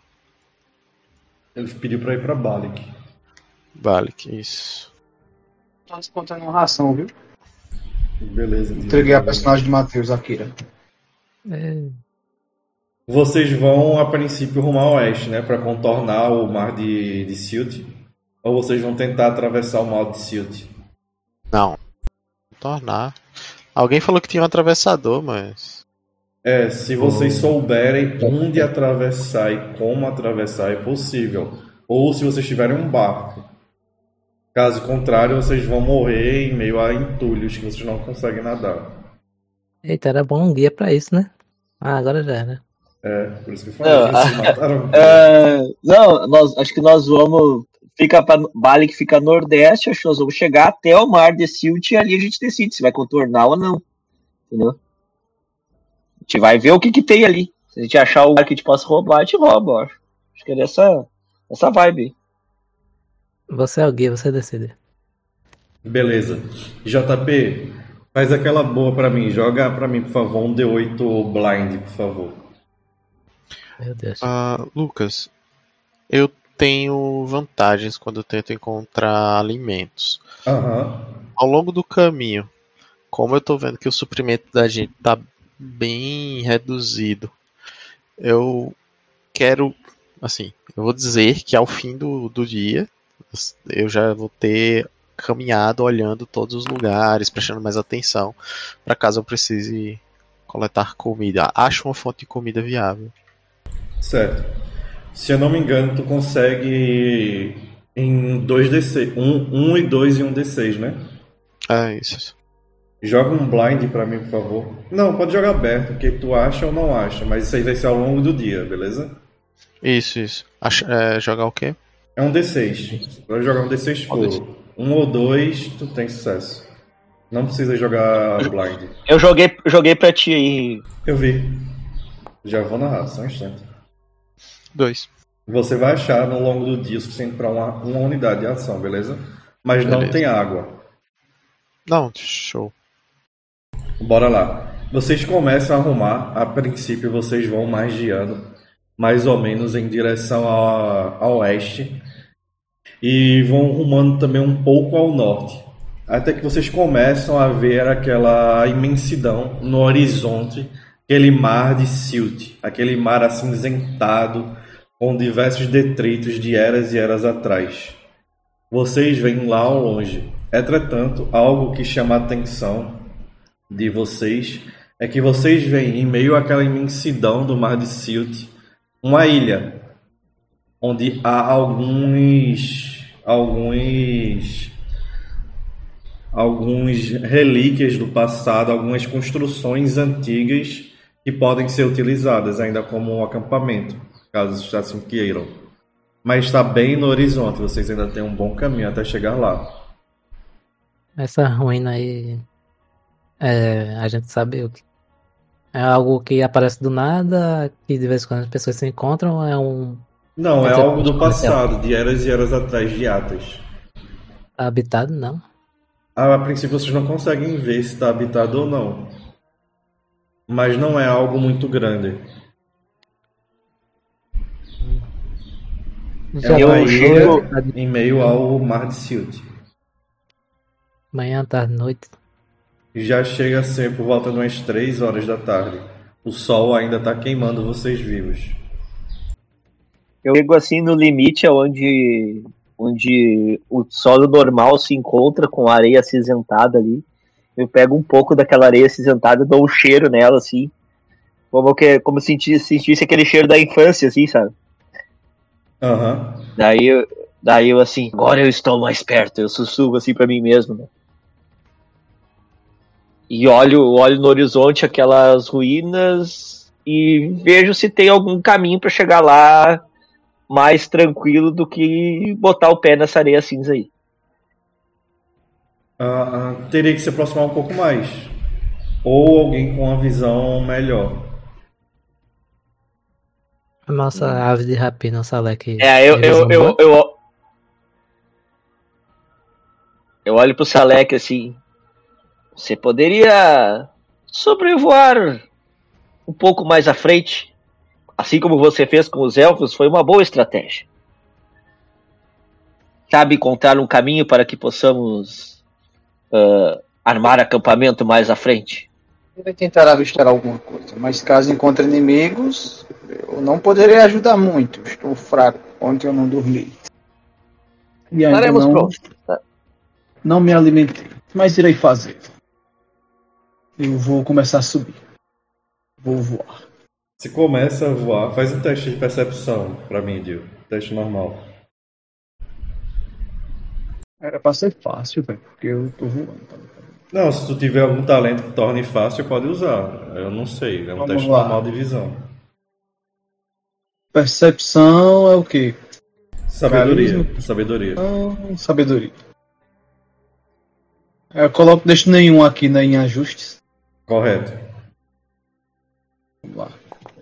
Ele pediu pra ir pra Balik. Vale, que isso. Tô descontando uma ração, viu? Beleza. Entreguei a personagem de Matheus, a Kira. É, Vocês vão a princípio rumo a oeste, né? Pra contornar o mar de, de Silt. Ou vocês vão tentar atravessar o mar de Silt? Não. Tornar. Alguém falou que tinha um atravessador, mas. É, se vocês souberem onde atravessar e como atravessar, é possível. Ou se vocês tiverem um barco. Caso contrário, vocês vão morrer em meio a entulhos que vocês não conseguem nadar. Eita, era bom um guia pra isso, né? Ah, agora já era. É, por isso que eu falei Não, que vocês mataram. É, não, nós, acho que nós vamos. Fica pra Bali que fica nordeste, acho que nós vamos chegar até o mar de Silt e ali a gente decide se vai contornar ou não. Entendeu? A gente vai ver o que, que tem ali. Se a gente achar o lugar que a gente possa roubar, a gente rouba, eu acho. Acho que é dessa, dessa vibe. Você é o guia, você decide. Beleza. J P, faz aquela boa pra mim. Joga pra mim, por favor, um D oito blind, por favor. Meu Deus. Ah, Lucas, eu tenho vantagens quando eu tento encontrar alimentos. Aham. Ao longo do caminho, como eu tô vendo que o suprimento da gente tá bem reduzido, eu quero, assim, eu vou dizer que ao fim do, do dia, eu já vou ter caminhado olhando todos os lugares, prestando mais atenção, para caso eu precise coletar comida. Acho uma fonte de comida viável. Certo. Se eu não me engano, tu consegue em dois D seis. um, um e dois e um D seis, né? É isso. Joga um blind pra mim, por favor. Não, pode jogar aberto, o que tu acha ou não acha, mas isso aí vai ser ao longo do dia, beleza? Isso, isso. Acha, é, jogar o quê? É um D seis. Vai jogar um D seis puro. Um ou dois, tu tem sucesso. Não precisa jogar blind. Eu joguei, joguei pra ti aí. Eu vi. Já vou narrar, só um instante. Dois. Você vai achar no longo do dia o suficiente para uma, uma unidade de ação, beleza? Mas não Beleza. tem água. Não, show. Bora lá. Vocês começam a arrumar. A princípio, vocês vão magiando mais ou menos em direção a, a oeste. E vão rumando também um pouco ao norte. Até que vocês começam a ver aquela imensidão no horizonte. Aquele mar de Silt. Aquele mar acinzentado, com diversos detritos de eras e eras atrás. Vocês veem lá ao longe. Entretanto, algo que chama a atenção de vocês é que vocês veem, em meio àquela imensidão do mar de Silt, uma ilha, onde há alguns, alguns, alguns relíquias do passado, algumas construções antigas que podem ser utilizadas ainda como um acampamento, caso assim queiram. Mas está bem no horizonte, vocês ainda têm um bom caminho até chegar lá. Essa ruína aí, é, a gente sabe o que é algo que aparece do nada, que de vez em quando as pessoas se encontram, ou é um Não, é Quer dizer, algo do comercial. passado, de eras e eras atrás, de Atas. habitado, não? A princípio vocês não conseguem ver se está habitado ou não. Mas não é algo muito grande. Já É Eu uma foi chego- noite, ilha em meio ao mar de Silt. manhã, tarde, noite. Já chega a ser por volta de umas três horas da tarde. O sol ainda está queimando vocês vivos. Eu chego assim no limite onde, onde o solo normal se encontra com a areia acinzentada ali. Eu pego um pouco daquela areia acinzentada e dou um cheiro nela, assim. Como, que, como se sentisse, sentisse aquele cheiro da infância, assim, sabe? Aham. Daí, eu- daí eu assim, agora eu estou mais perto. Eu sussurro assim pra mim mesmo, né? E olho, olho no horizonte aquelas ruínas e vejo se tem algum caminho pra chegar lá mais tranquilo do que botar o pé nessa areia cinza aí. Ah, ah, teria que se aproximar um pouco mais. Ou alguém com uma visão melhor. A nossa ave de rapina, nossa Salek. É, eu, eu, eu, eu, eu olho pro Salek assim. Você poderia sobrevoar um pouco mais à frente, assim como você fez com os elfos, foi uma boa estratégia. Sabe encontrar um caminho para que possamos uh, armar acampamento mais à frente? Ele tentará avistar alguma coisa, mas caso encontre inimigos, eu não poderei ajudar muito. Estou fraco, ontem eu não dormi. E ainda Estaremos não, prontos. Tá? não me alimentei, mas irei fazer. Eu vou começar a subir. Vou voar. Se começa a voar, faz um teste de percepção pra mim, Dio. Teste normal. Era pra ser fácil, velho, porque eu tô voando. Tá? Não, se tu tiver algum talento que torne fácil, pode usar. Eu não sei, é um Vamos teste lá. normal de visão. Percepção é o quê? Sabedoria. Carisma. Sabedoria. Ah, sabedoria. Eu coloco, deixo nenhum aqui né, em ajustes. Correto. Vamos lá.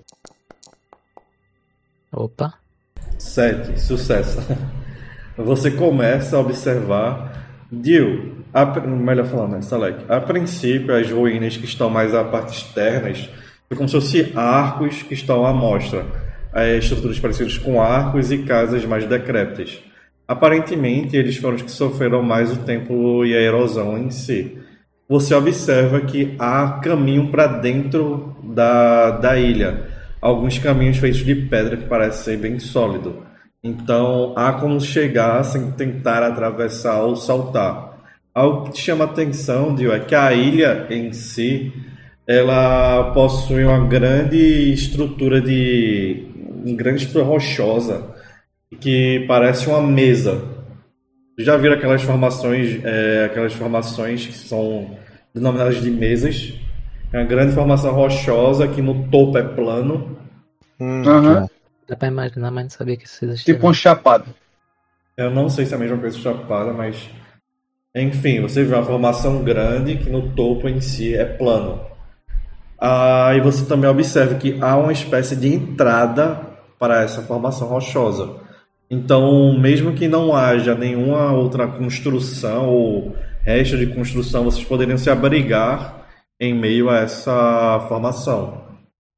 Opa. Sete. Sucesso. Você começa a observar. Dio, a, melhor falando, né, Salek? A princípio, as ruínas que estão mais à parte externas são como se fossem arcos que estão à mostra. É, estruturas parecidas com arcos e casas mais decrépitas. Aparentemente, eles foram os que sofreram mais o tempo e a erosão em si. Você observa que há caminho para dentro da, da ilha. Alguns caminhos feitos de pedra que parecem ser bem sólido. Então, há como chegar sem tentar atravessar ou saltar. Algo que te chama a atenção, Dio, é que a ilha em si, ela possui uma grande estrutura de... uma grande estrutura rochosa, que parece uma mesa. Já viram aquelas formações, é, aquelas formações que são denominadas de mesas? É uma grande formação rochosa que no topo é plano. Hum, Aham. Dá pra imaginar, mas não sabia que isso existia. Tipo uma chapada. Eu não sei se é a mesma coisa chapada, mas enfim, você vê uma formação grande que no topo em si é plano. Ah, e você também observa que há uma espécie de entrada para essa formação rochosa. Então, mesmo que não haja nenhuma outra construção ou resto de construção, vocês poderiam se abrigar em meio a essa formação.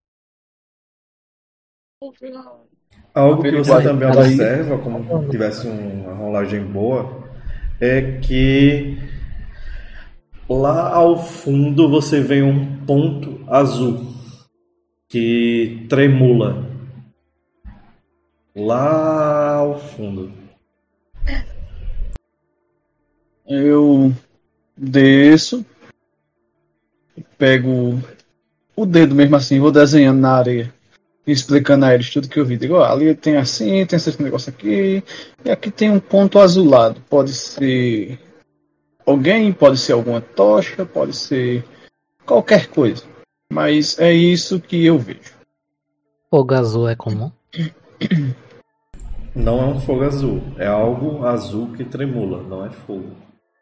Algo que você também observa, como se tivesse uma rolagem boa, é que lá ao fundo você vê um ponto azul que tremula. Lá ao fundo. Eu desço, pego o dedo mesmo assim, vou desenhando na areia, explicando a eles tudo que eu vi. Digo, ó, ali tem assim, tem esse negócio aqui, e aqui tem um ponto azulado. Pode ser alguém, pode ser alguma tocha, pode ser qualquer coisa. Mas é isso que eu vejo. Fogo azul é comum? Não é um fogo azul. É algo azul que tremula, não é fogo.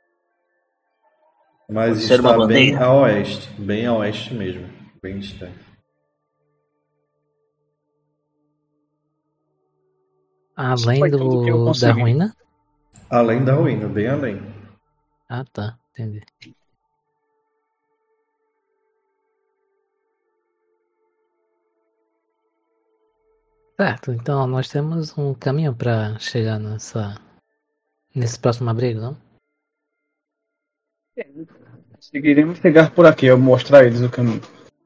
Mas Pode ser uma está bem bandeira. a oeste. Bem a oeste mesmo. Bem distante. Além Foi tudo que eu do, da consegui. ruína? Além da ruína, bem além. Ah, tá. Entendi. Certo, então nós temos um caminho pra chegar nessa, nesse próximo abrigo, não? Conseguiremos chegar por aqui, eu mostrar a eles o caminho.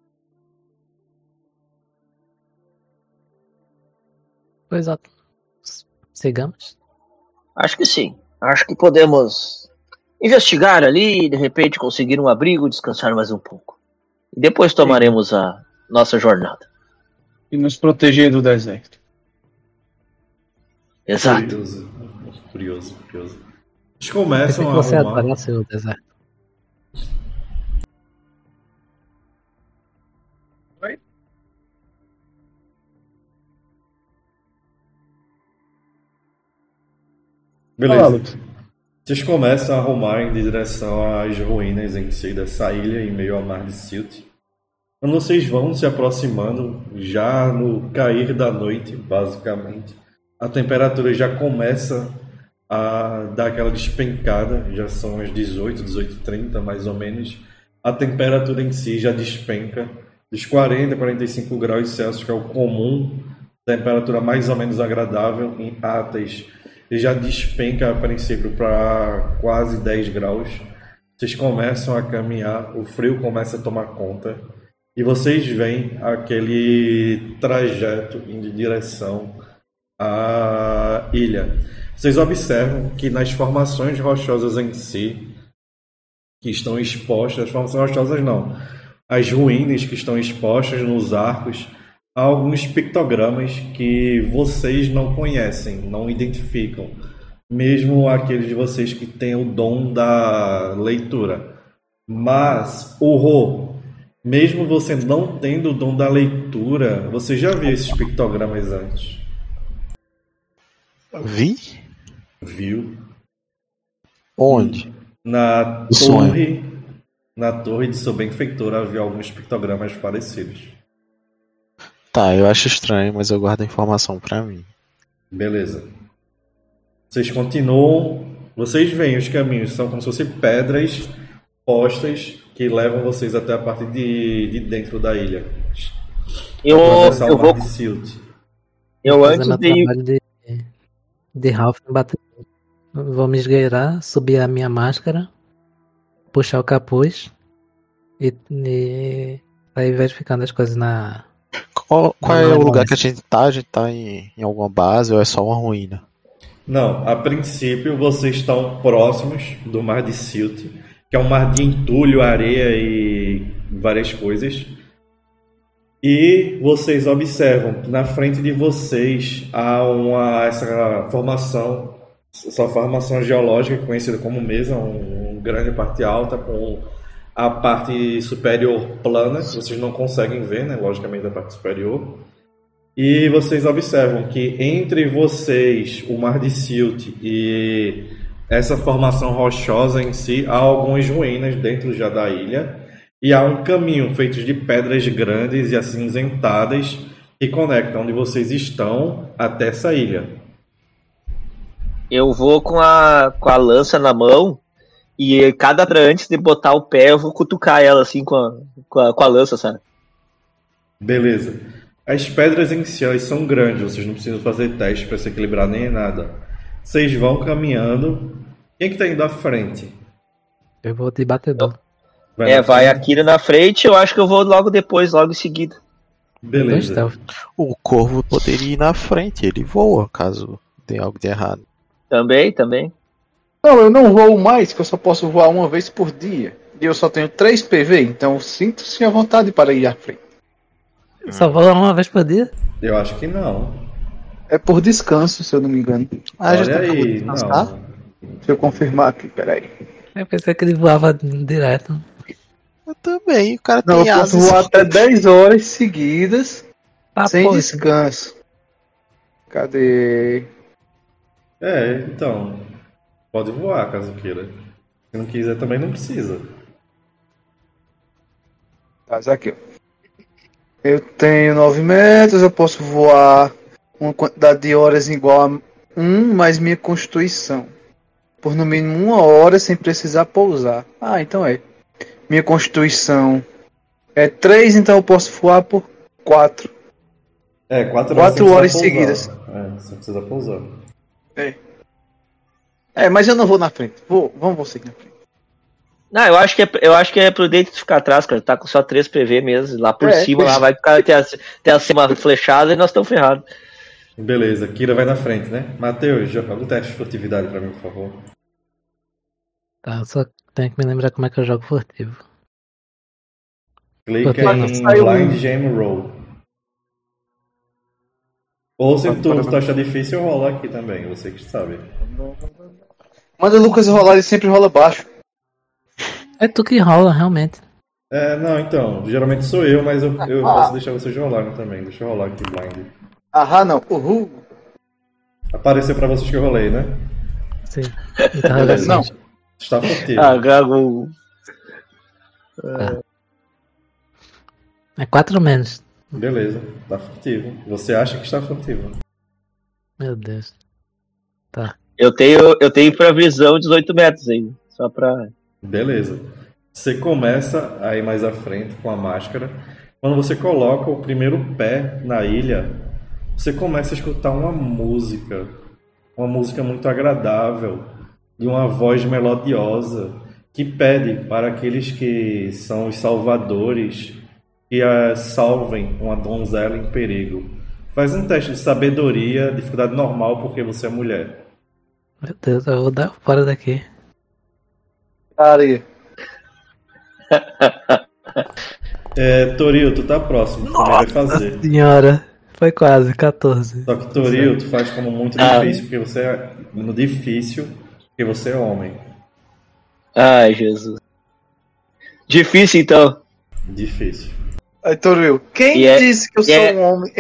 Pois é. Sigamos. Acho que sim. Acho que podemos investigar ali e de repente conseguir um abrigo, descansar mais um pouco. E depois tomaremos a nossa jornada. E nos proteger do deserto. Exato. Curioso. Curioso, curioso. Eles Pensei começam que a você arrumar. adorasse o deserto. Oi? Fala, Beleza. Lucas. Vocês começam a arrumar em direção às ruínas em si dessa ilha, em meio ao mar de Silt. Quando vocês vão se aproximando, já no cair da noite, basicamente, a temperatura já começa a dar aquela despencada, já são as dezoito, dezoito e trinta mais ou menos. A temperatura em si já despenca dos quarenta, quarenta e cinco graus Celsius, que é o comum, temperatura mais ou menos agradável em Atas, e já despenca a princípio para quase dez graus. Vocês começam a caminhar, o frio começa a tomar conta e vocês veem aquele trajeto indo em direção à ilha. Vocês observam que nas formações rochosas em si, que estão expostas, as formações rochosas não, as ruínas que estão expostas nos arcos, há alguns pictogramas que vocês não conhecem, não identificam, mesmo aqueles de vocês que têm o dom da leitura. Mas o Rô, mesmo você não tendo o dom da leitura, você já viu esses pictogramas antes? Vi? Viu? Onde? Na O sonho. torre, na torre de seu benfeitor havia alguns pictogramas parecidos. Tá, eu acho estranho, mas eu guardo a informação pra mim. Beleza. Vocês continuam. Vocês veem os caminhos, são como se fossem pedras postas que levam vocês até a parte de, de dentro da ilha. Eu, Atravessar eu o mar vou. de Silt. Eu Fazer antes meu de. trabalho de, de Ralph no bater. Vou me esgueirar, subir a minha máscara, puxar o capuz e, e sair verificando as coisas na. Qual, qual Não, é não é o bom lugar isso. que a gente tá? A gente tá em, em alguma base ou é só uma ruína? Não, a princípio vocês estão próximos do mar de Silt, que é um mar de entulho, areia e várias coisas. E vocês observam que na frente de vocês há uma essa formação, essa formação geológica conhecida como mesa, um, um grande parte alta com a parte superior plana, que vocês não conseguem ver, né, logicamente a parte superior. E vocês observam que entre vocês, o mar de Silt e essa formação rochosa em si, há algumas ruínas dentro já da ilha. E há um caminho feito de pedras grandes e acinzentadas que conecta onde vocês estão até essa ilha. Eu vou com a, com a lança na mão e cada pedra antes de botar o pé eu vou cutucar ela assim com a, com a, com a lança, sabe? Beleza. As pedras em si elas são grandes, vocês não precisam fazer teste para se equilibrar nem nada. Vocês vão caminhando. Quem é que está indo à frente? Eu vou de batedor. É, na vai a frente? Kira na frente, eu acho que eu vou logo depois, logo em seguida. Dois Beleza. stealth. O corvo poderia ir na frente, ele voa caso tenha algo de errado. Também, também. Não, eu não voo mais, que eu só posso voar uma vez por dia. E eu só tenho três P V, então sinto-se à vontade para ir à frente. Só vou lá uma vez por dia? Eu acho que não. É por descanso, se eu não me engano. Ah, já Olha tá aí, descansar? não. Deixa eu confirmar aqui, peraí. Eu pensei que ele voava direto. Eu também. também. O cara Não, eu tem posso asas. voar até dez horas seguidas, Ah, sem pô, descanso. Cadê? É, então. Pode voar, caso queira. Se não quiser, também não precisa. Tá, isso aqui, ó. Eu tenho nove metros, eu posso voar uma quantidade de horas igual a um mais minha constituição. Por no mínimo uma hora sem precisar pousar. Ah, então é. Minha constituição é três, então eu posso voar por quatro. É, quatro, Quatro horas, horas sem precisar seguidas. pousar. É, você precisa pousar. É. É, mas eu não vou na frente. Vou, vamos você na frente. Não, eu acho que é, eu acho que é prudente ficar atrás, cara. Tá com só três P V mesmo. Lá por É, cima, pois- lá vai ficar ter a, ter a cima flechada e nós estamos ferrados. Beleza, Kira vai na frente, né? Matheus, joga o teste de furtividade pra mim, por favor. tá, eu só tenho que me lembrar como é que eu jogo furtivo. Clica Furtivo não. em Saiu um. Blind Gem Roll. Ou se tu, tu achar difícil, rola aqui também, você que sabe. Manda o Lucas rolar, ele sempre rola baixo. É tu que rola, realmente. É, não, então, geralmente sou eu, mas eu, eu Ah. posso deixar vocês rolarem também. Deixa eu rolar aqui blind. Ah, não. Uhul. Apareceu pra vocês que eu rolei, né? Sim. Interrogações. Não. Está furtivo. Ah, Gago. É quatro menos. Beleza, tá furtivo. Você acha que está furtivo. Meu Deus. Tá. Eu tenho, eu tenho previsão dezoito metros aí. Só pra. Beleza. Você começa a ir mais à frente com a máscara. Quando você coloca o primeiro pé na ilha, você começa a escutar uma música. Uma música muito agradável. E uma voz melodiosa que pede para aqueles que são os salvadores que a salvem uma donzela em perigo. Faz um teste de sabedoria, dificuldade normal, porque você é mulher. Meu Deus, eu vou dar fora daqui. Areia. É, Toril, tu tá próximo, tu também vai fazer. Senhora, foi quase, quatorze. Só que Toril, tu faz como muito Ah. difícil, porque você é no difícil, porque você é homem. Ai, Jesus. Difícil então. Difícil. Aí, Toril, quem E é- disse que eu e sou é- um homem?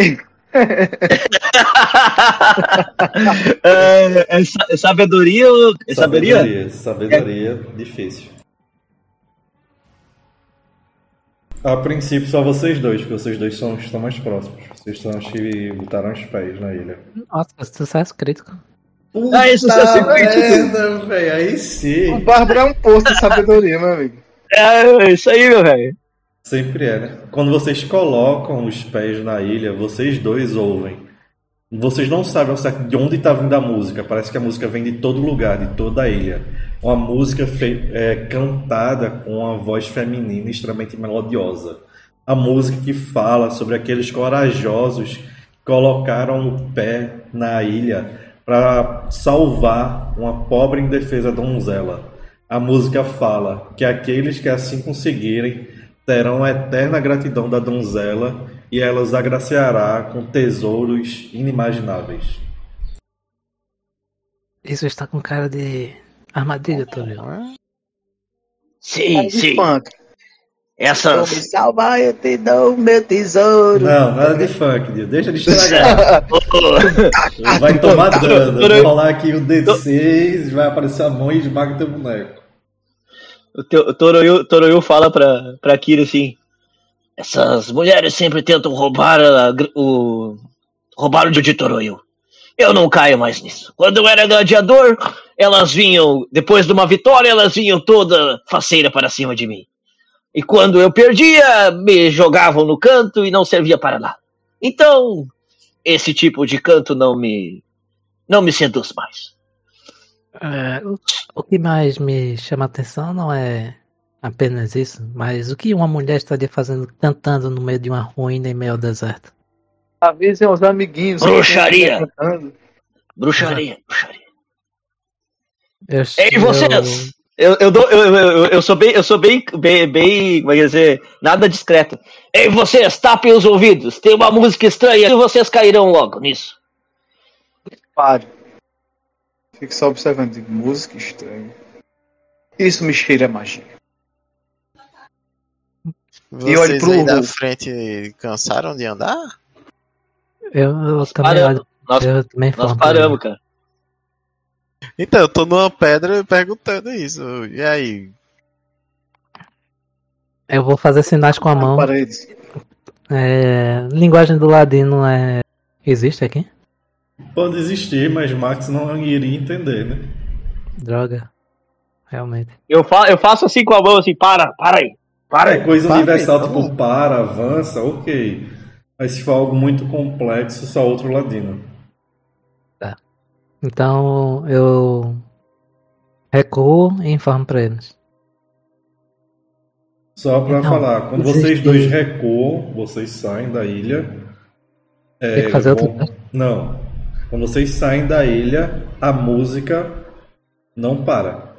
é, é sa- é sabedoria ou. É sabedoria? Sabedoria, sabedoria, difícil. A princípio só vocês dois, porque vocês dois são, estão mais próximos. Vocês são os que botaram os pés na ilha. Nossa, sucesso crítico. Ah, isso é Puta crítico. merda, velho, aí O sim. Bárbaro é um posto de sabedoria, meu amigo. É isso aí, meu velho. Sempre é, né? Quando vocês colocam os pés na ilha, vocês dois ouvem. Vocês não sabem ao certo de onde está vindo a música. Parece que a música vem de todo lugar, de toda a ilha. Uma música fe- é, cantada com uma voz feminina extremamente melodiosa. A música que fala sobre aqueles corajosos que colocaram o pé na ilha para salvar uma pobre e indefesa donzela. A música fala que aqueles que assim conseguirem terão a eterna gratidão da donzela e ela os agraciará com tesouros inimagináveis. Isso está com cara de armadilha, Toril. Sim, sim. Funk. Vou me Essas. salvar, eu te dou meu tesouro. Não, nada de funk, Dio. Deixa de estragar. Vai tomar dano. Tô- Vou rolar aqui o D seis, vai aparecer a mão e esmaga teu boneco. O teu- o Toroyu, Toroyu fala pra, pra Kira assim: essas mulheres sempre tentam roubar a gr- o. roubar o de Toroyu. Eu não caio mais nisso. Quando eu era gladiador, elas vinham, depois de uma vitória, elas vinham toda faceira para cima de mim. E quando eu perdia, me jogavam no canto e não servia para nada. Então, esse tipo de canto não me. não me seduz mais. É, o, o que mais me chama a atenção não é apenas isso, mas o que uma mulher estaria fazendo cantando no meio de uma ruína em meio ao deserto? Avisem aos amiguinhos. Bruxaria. que estão cantando. Bruxaria, bruxaria. Eu, Ei, vocês! Eu, eu, dou, eu, eu, eu sou bem, eu sou bem, bem, bem, como é que dizer, nada discreto. Ei, vocês, tapem os ouvidos. Tem uma música estranha e vocês cairão logo nisso. Pare. Fique só observando. Digo, música estranha. Isso me cheira a magia. E olhe Vocês pro- aí da frente cansaram de andar? Eu, eu também Paramos. olho. Nós, Eu também nós informo pra paramos, cara. Então, eu tô numa pedra perguntando isso. E aí? ele. Eu vou fazer sinais com a mão. Paredes. É, linguagem do ladino é. Existe aqui? Pode existir, mas Max não iria entender, né? Droga. Realmente. Eu, fa eu faço assim com a mão, assim, para, para aí. Para É aí. coisa Para, universal, então. tipo, para, avança, ok. Mas se for algo muito complexo, só outro ladino. Então eu recuo e informo pra eles. Só pra Então, falar, quando existe- vocês dois recuam, vocês saem da ilha. é, Tem que fazer vão- outro teste? Não. Quando vocês saem da ilha, a música não para.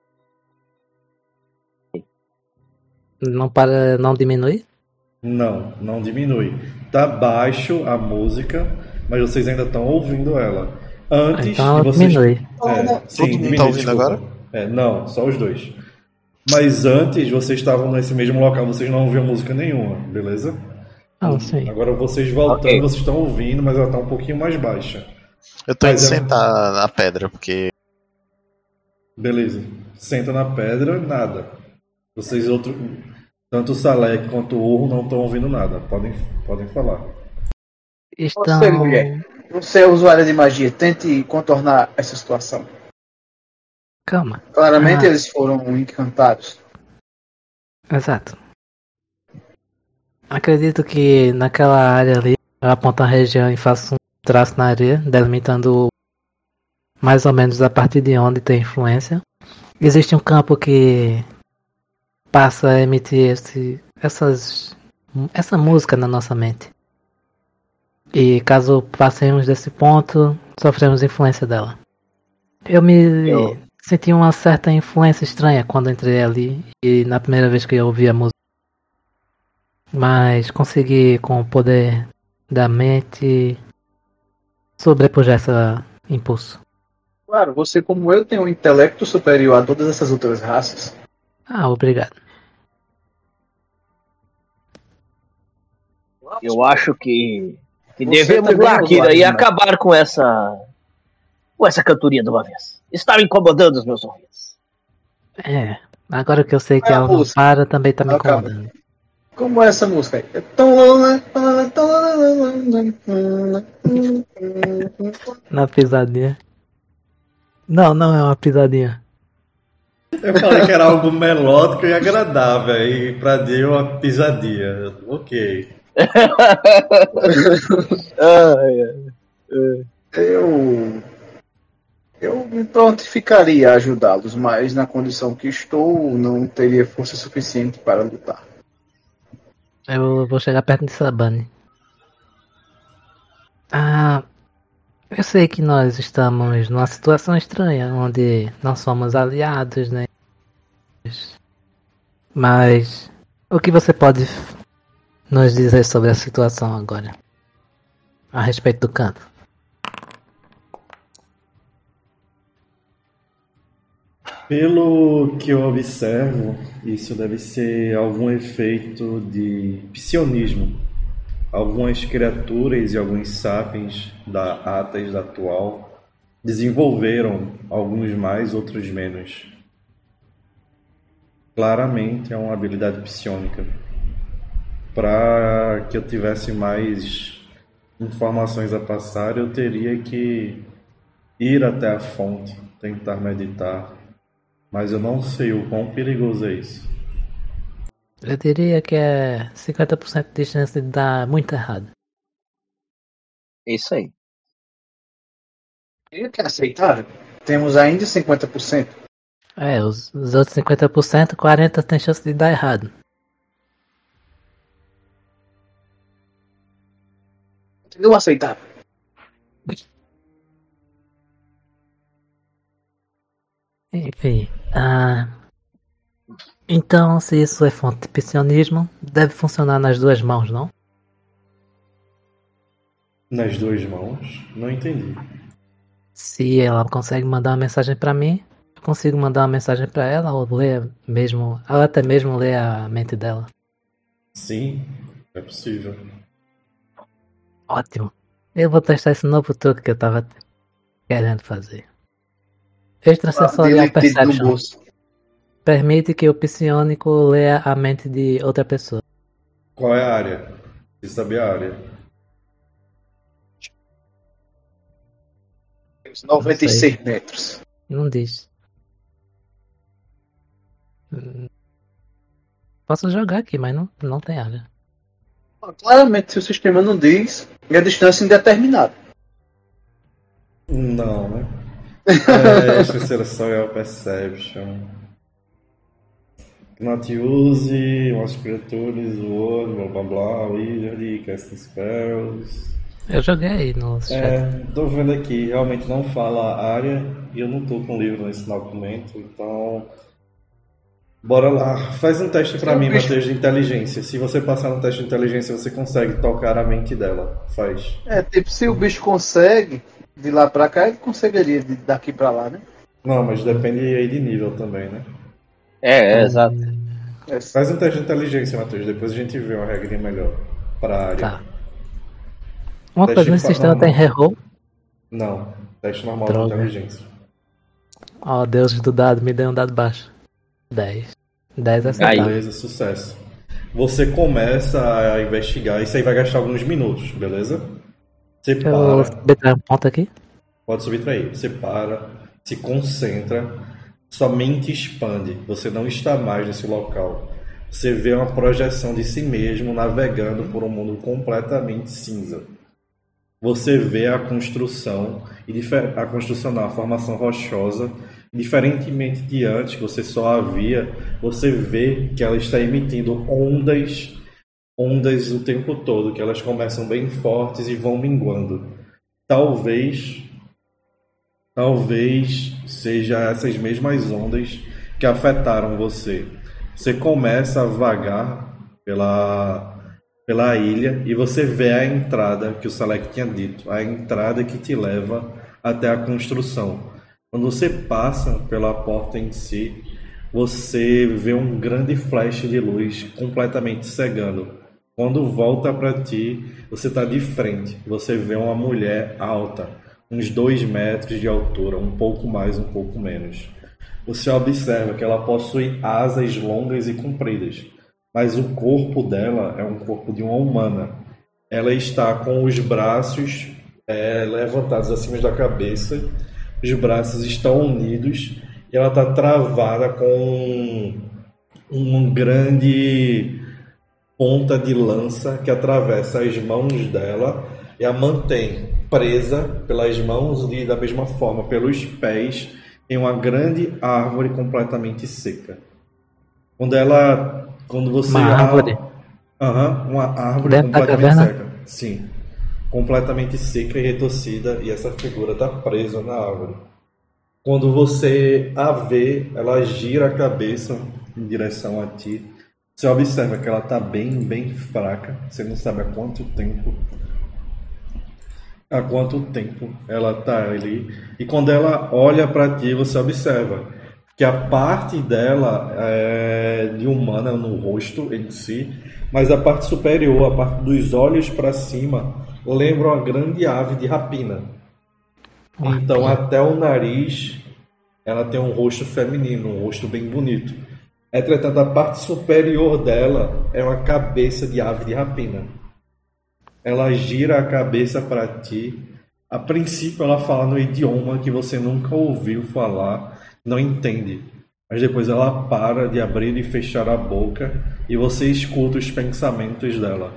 Não para, não diminui? Não, não diminui. Tá baixo a música, mas vocês ainda estão ouvindo ela. Antes Então de vocês. diminui. É, sim, Todo mundo diminui, tá ouvindo desculpa. agora? É, não, só os dois. Mas antes vocês estavam nesse mesmo local, vocês não ouviam música nenhuma, beleza? Ah, sim. Agora vocês voltando, Ok. vocês estão ouvindo, mas ela tá um pouquinho mais baixa. Eu tô indo Mas é- sentar na pedra, porque. Beleza. Senta na pedra, nada. Vocês outro. Tanto o Salek quanto o Urro não estão ouvindo nada. Podem, podem falar. Estão. Você, mulher. Você é usuária de magia. Tente contornar essa situação. Calma. Claramente Ah. eles foram encantados. Exato. Acredito que naquela área ali, eu aponto a região e faço um traço na areia, delimitando mais ou menos a partir de onde tem influência. Existe um campo que passa a emitir esse, essas, essa música na nossa mente. E caso passemos desse ponto, sofremos influência dela. Eu me Eu- senti uma certa influência estranha quando entrei ali e na primeira vez que eu ouvi a música. Mas consegui, com o poder da mente, sobrepujar esse impulso. Claro, você como eu tem um intelecto superior a todas essas outras raças. Ah, obrigado. Eu acho que, que Você devemos também lá, é Kira, usuário e de acabar com essa. com essa cantoria de uma vez. Está me incomodando os meus ouvidos. É, agora que eu sei que É a ela não música. para, também tá me Acaba. incomodando. Como é essa música aí? É tão longa, tão longa. Na pisadinha. Não, não é uma pisadinha. Eu falei que era algo melódico e agradável. E pra Dia é uma pisadinha. Ok. Eu. Eu me prontificaria a ajudá-los, mas na condição que estou, não teria força suficiente para lutar. Eu vou chegar perto de Sabane. Ah, eu sei que nós estamos numa situação estranha, onde não somos aliados, né? Mas o que você pode nos dizer sobre a situação agora? A respeito do canto? Pelo que eu observo, isso deve ser algum efeito de psionismo. Algumas criaturas e alguns sapiens da Atas atual desenvolveram, alguns mais, outros menos. Claramente é uma habilidade psiônica. Para que eu tivesse mais informações a passar, eu teria que ir até a fonte, tentar meditar. Mas eu não sei o quão perigoso é isso. Eu diria que é cinquenta por cento de chance de dar muito errado. É isso aí. E que é aceitável. Temos ainda cinquenta por cento. É, os, os outros cinquenta por cento, quarenta por cento tem chance de dar errado. Não aceitável. Enfim, ah, então se isso é fonte de psionismo, deve funcionar nas duas mãos, não? Nas duas mãos? Não entendi. Se ela consegue mandar uma mensagem pra mim, eu consigo mandar uma mensagem pra ela ou ler mesmo, ou até mesmo ler a mente dela. Sim, é possível. Ótimo. Eu vou testar esse novo truque que eu tava querendo fazer. Extrasensorial Dele tido no Perception. bolso. Permite que o psionico leia a mente de outra pessoa. Qual é a área? Preciso saber a área. noventa e seis metros. Não diz. Hum, Posso jogar aqui, mas não, não tem área. Claramente, se o sistema não diz, é a distância indeterminada. Não, né? É, Extrasensorial Perception. Not use, Watch Creatures, Word, blá blá blá, Wizard, Casting Spells. Eu joguei aí no chat. É, tô vendo aqui, realmente não fala a área e eu não tô com o livro nesse documento, então. Bora lá, faz um teste pra Sim, mim, bicho. Matheus, de inteligência. Se você passar no teste de inteligência, você consegue tocar a mente dela. Faz. É, tipo, se o bicho consegue de lá pra cá, ele conseguiria de daqui pra lá, né? Não, mas depende aí de nível também, né? É, é, exato. É, Faz um teste de inteligência, Matheus, depois a gente vê uma regrinha melhor pra área. Tá. Uma Teste coisa nesse pa- sistema tem normal. reroll. Não, teste normal Droga. de inteligência. Ó, Deus do dado, me deu um dado baixo. dez. dez é Aí. aceitável. Beleza, sucesso. Você começa a investigar, isso aí vai gastar alguns minutos, beleza? Você Deixa eu para, subtrair um ponto aqui. pode subtrair, você para, se concentra, sua mente expande, você não está mais nesse local. Você vê uma projeção de si mesmo navegando por um mundo completamente cinza. Você vê a construção, e difer- a construção não, a formação rochosa, diferentemente de antes, que você só a via, você vê que ela está emitindo ondas, ondas o tempo todo, que elas começam bem fortes e vão minguando. Talvez, talvez seja essas mesmas ondas que afetaram você. Você começa a vagar pela pela ilha e você vê a entrada que o Salek tinha dito, a entrada que te leva até a construção. Quando você passa pela porta em si, você vê um grande flash de luz completamente cegando. Quando volta para ti, você está de frente. Você vê uma mulher alta, uns dois metros de altura, um pouco mais, um pouco menos. Você observa que ela possui asas longas e compridas, mas o corpo dela é um corpo de uma humana. Ela está com os braços é, levantados acima da cabeça, os braços estão unidos e ela está travada com uma grande ponta de lança que atravessa as mãos dela e a mantém presa pelas mãos e da mesma forma pelos pés em uma grande árvore completamente seca. Quando ela Quando você... Uma árvore? Aham, uma árvore Dentro da completamente caverna? seca. Sim. Completamente seca e retorcida, e essa figura está presa na árvore. Quando você a vê, ela gira a cabeça em direção a ti. Você observa que ela está bem, bem fraca. Você não sabe há quanto tempo... Há quanto tempo ela está ali. E quando ela olha para ti, você observa que a parte dela é de humana no rosto em si, mas a parte superior, a parte dos olhos para cima, lembra uma grande ave de rapina. Então, até o nariz, ela tem um rosto feminino, um rosto bem bonito. Entretanto, a parte superior dela é uma cabeça de ave de rapina. Ela gira a cabeça para ti. A princípio, ela fala no idioma que você nunca ouviu falar, não entende, mas depois ela para de abrir e fechar a boca e você escuta os pensamentos dela.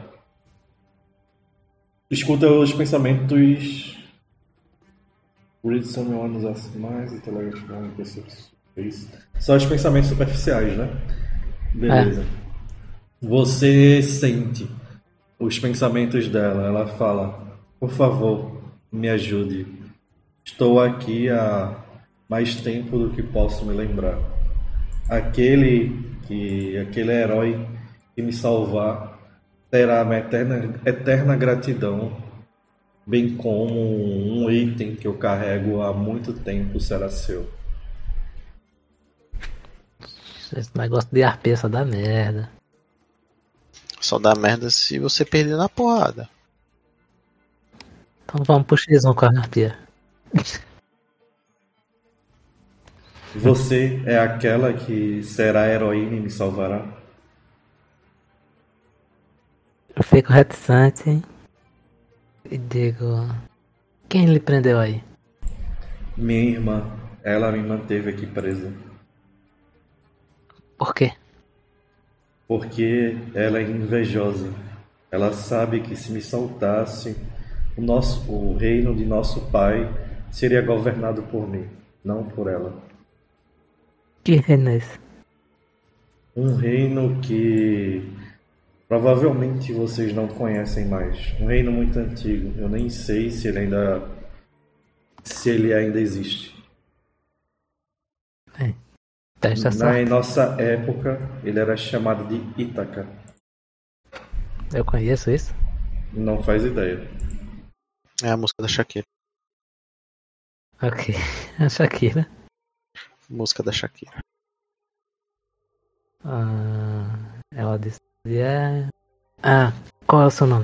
Escuta os pensamentos. Read someone usa mais, intelectual, percepções. Só os pensamentos superficiais, né? Beleza. É. Você sente os pensamentos dela. Ela fala: por favor, me ajude. Estou aqui há mais tempo do que posso me lembrar. Aquele que, aquele herói que me salvar terá minha eterna, eterna gratidão, bem como um item que eu carrego há muito tempo será seu. Esse negócio de arpeça dá merda. só dá merda se você perder na porrada. Então vamos pro X um com a arpia. Você é aquela que será a heroína e me salvará? Eu fico reticente e digo... Quem lhe prendeu aí? Minha irmã, ela me manteve aqui presa. Por quê? Porque ela é invejosa. Ela sabe que se me soltasse, o, nosso, o reino de nosso pai seria governado por mim, não por ela. Que reino é esse? Um reino que provavelmente vocês não conhecem mais. Um reino muito antigo. Eu nem sei se ele ainda se ele ainda existe. É. Testa Na sorte. nossa época, ele era chamado de Ítaca. Eu conheço isso? Não faz ideia. É a música da Shakira. Ok. A Shakira. Música da Shakira. Ah, ela disse... É... Ah, qual é o seu nome?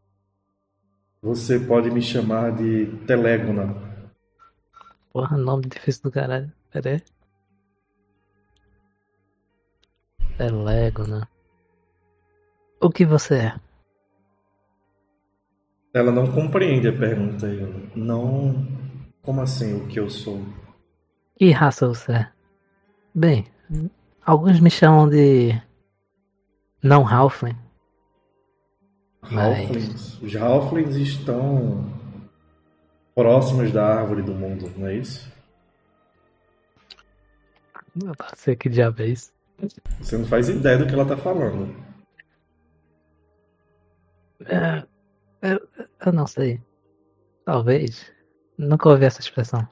Você pode me chamar de Telégona. Porra, nome difícil do caralho. Pera aí. É Lego, né? O que você é? Ela não compreende a pergunta. Eu não. Como assim o que eu sou? Que raça você é? Bem, alguns me chamam de... Não Halfling. Mas... Halflings. Os Halflings estão próximos da árvore do mundo, não é isso? Não sei que diabo é isso. Você não faz ideia do que ela tá falando. É, eu, eu não sei. Talvez. Nunca ouvi essa expressão.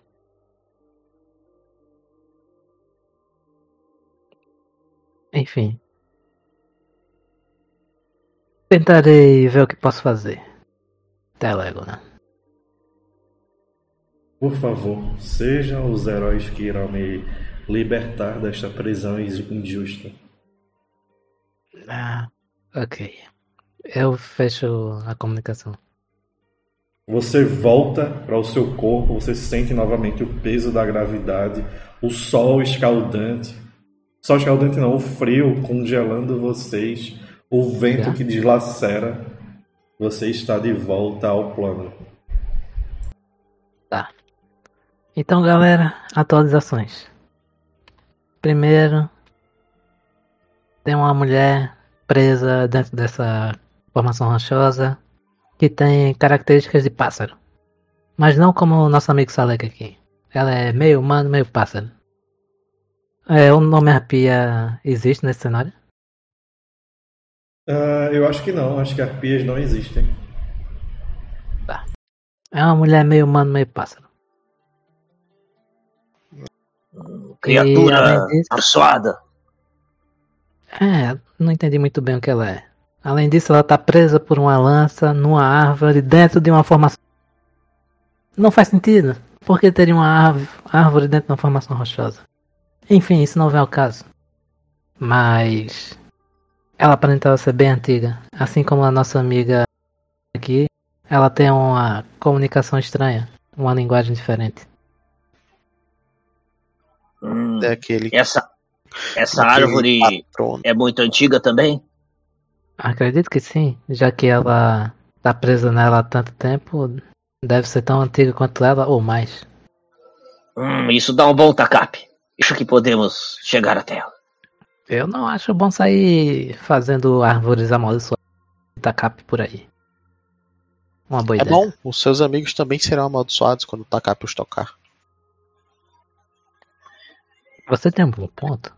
Enfim. Tentarei ver o que posso fazer. Telego, né? Por favor, sejam os heróis que irão me libertar desta prisão injusta. Ah, ok. Eu fecho a comunicação. Você volta para o seu corpo, você sente novamente o peso da gravidade, o sol escaldante. Sol escaldante não, o frio congelando vocês, o vento Já? que deslacera. Você está de volta ao plano. Tá. Então, galera, atualizações. Primeiro, tem uma mulher presa dentro dessa formação rochosa que tem características de pássaro. Mas não como o nosso amigo Salek aqui. Ela é meio humano, meio pássaro. É, o nome arpia existe nesse cenário? Ah, eu acho que não, acho que arpias não existem. Tá. É uma mulher meio humano, meio pássaro. Criatura E, além disso- abençoada. É, não entendi muito bem o que ela é. Além disso, ela tá presa por uma lança numa árvore dentro de uma formação. Não faz sentido. Por que teria uma árvore, árvore dentro de uma formação rochosa? Enfim, isso não vem ao caso. Mas ela aparentava ser bem antiga. Assim como a nossa amiga aqui, ela tem uma comunicação estranha, uma linguagem diferente. Hum, É aquele. essa essa aquele árvore patrono. é muito antiga também? Acredito que sim, já que ela tá presa nela há tanto tempo, deve ser tão antiga quanto ela ou mais. Hum, isso dá um bom tacape. Acho que podemos chegar até ela. Eu não acho bom sair fazendo árvores amaldiçoadas e tacape por aí. Uma boa É ideia. bom, os seus amigos também serão amaldiçoados quando o Takapos tocar. Você tem um bom ponto.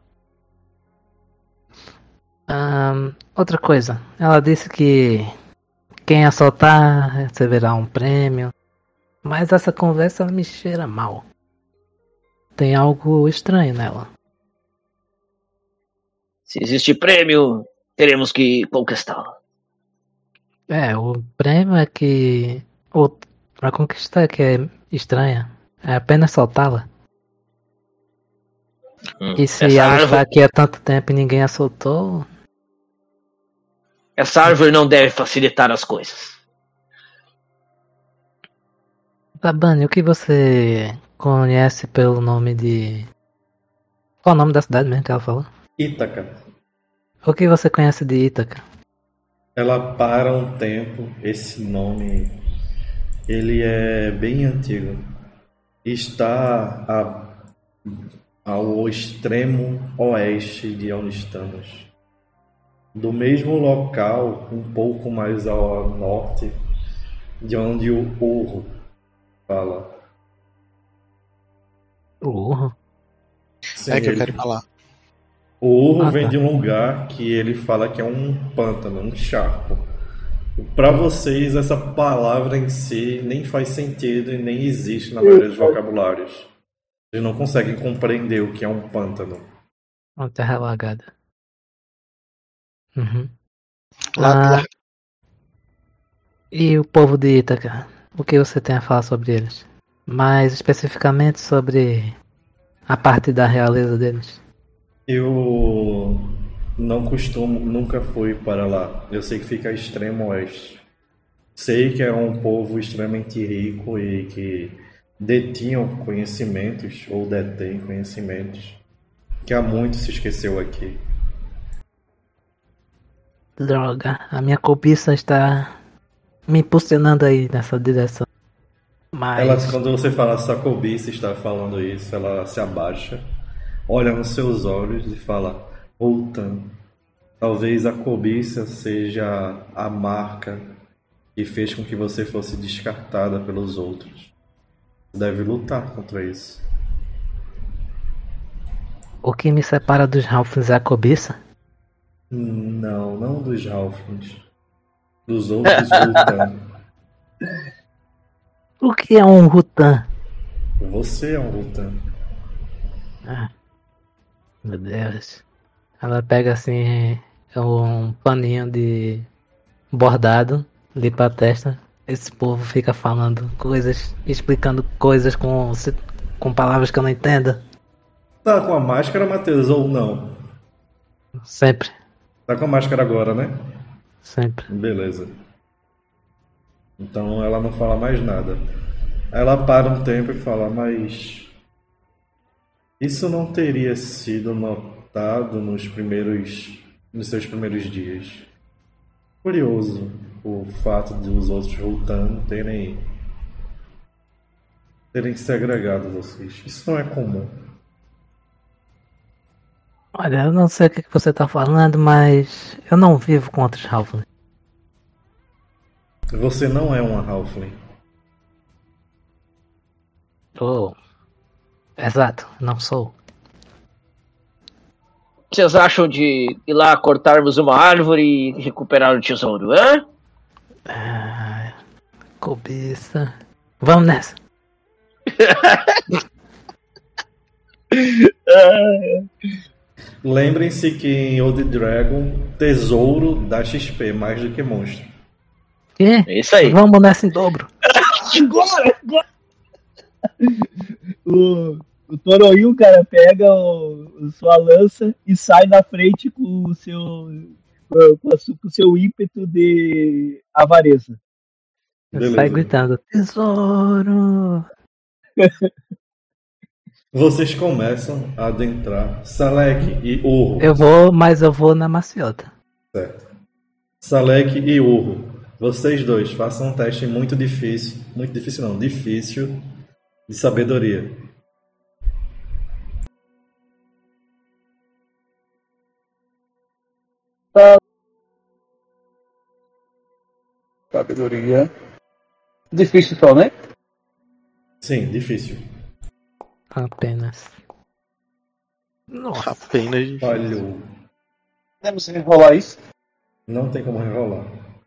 Ahn, outra coisa, ela disse que quem assaltar receberá um prêmio, mas essa conversa me cheira mal. Tem algo estranho nela. Se existe prêmio, teremos que conquistá-lo. É, o prêmio é que o, a conquista que é estranha é apenas soltá-la. Hum, E se essa ela está árvore, aqui há tanto tempo e ninguém a soltou, Essa árvore não deve facilitar as coisas. Tabani, o que você conhece pelo nome de... Qual o nome da cidade mesmo que ela falou? Ítaca. O que você conhece de Ítaca? Ela para um tempo. Esse nome, ele é bem antigo. Está a, ao extremo oeste de onde estamos. Do mesmo local, um pouco mais ao norte, de onde o Urro fala. Urro? Sim, É que eu ele- quero falar. O Urro Ah, vem tá. de um lugar que ele fala que é um pântano, um charco. Para vocês, essa palavra em si nem faz sentido e nem existe na maioria dos vocabulários. Eles não conseguem compreender o que é um pântano. Uma terra alagada. Uhum. Lá, Ah, lá- E o povo de Ítaca? O que você tem a falar sobre eles? Mais especificamente sobre a parte da realeza deles. Eu não costumo, nunca fui para lá. Eu sei que fica a extremo oeste. Sei que é um povo extremamente rico e que detinham conhecimentos ou detém conhecimentos que há muito se esqueceu aqui. Droga, a minha cobiça está me impulsionando aí nessa direção. Mas Ela, quando você fala sua cobiça está falando isso, ela se abaixa, olha nos seus olhos e fala: voltando. Talvez a cobiça seja a marca que fez com que você fosse descartada pelos outros. Deve lutar contra isso. o que me separa dos Halflings é a cobiça? Não, não dos Halflings. Dos outros lutando. O que é um Rutan? Você é um lutando. Ah, meu Deus. Ela pega assim um paninho de bordado, limpa a testa. Esse povo fica falando coisas, explicando coisas com, com palavras que eu não entendo. Tá com a máscara, Matheus, ou não? Sempre, Tá com a máscara agora, né? sempre. Beleza. Então ela não fala mais nada. Aí ela para um tempo e fala: mas isso não teria sido notado nos primeiros, nos seus primeiros dias. Curioso o fato de os outros Rutan terem terem segregado vocês. Isso não é comum. Olha, eu não sei o que que você tá falando, mas eu não vivo com outros Halflings. Você não é uma Halfling. Oh, exato, não sou. O que vocês acham de ir lá cortarmos uma árvore e recuperar o tesouro, hã? Ah, cobiça. Vamos nessa. Lembrem-se que em Old Dragon, tesouro dá X P mais do que monstro. Que? É isso aí. Vamos nessa em dobro. Agora, agora. O, o Toroil, cara, pega o, o- sua lança e sai na frente com o seu, com, a su- com o seu ímpeto de avareza. Beleza. Sai gritando, tesouro! Vocês começam a adentrar Salek e Urro. Eu vou, mas eu vou na maciota. Certo. Salek e Urro. Vocês dois façam um teste muito difícil. Muito difícil não, difícil de sabedoria. Sabedoria. Difícil só, né? Sim, difícil. Apenas. Nossa, Apenas. Falhou. Podemos enrolar isso? Não tem como rerolar.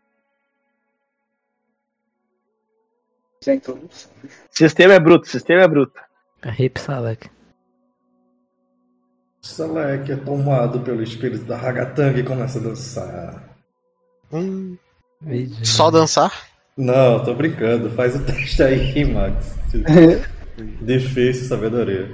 Sem todos. Sistema é bruto, sistema é bruto. é hip Salek. Salek é tomado pelo espírito da Ragatanga e começa a dançar. Hum, Vídeo. só dançar? Não, tô brincando. Faz o teste aí, Max. Difícil sabedoria.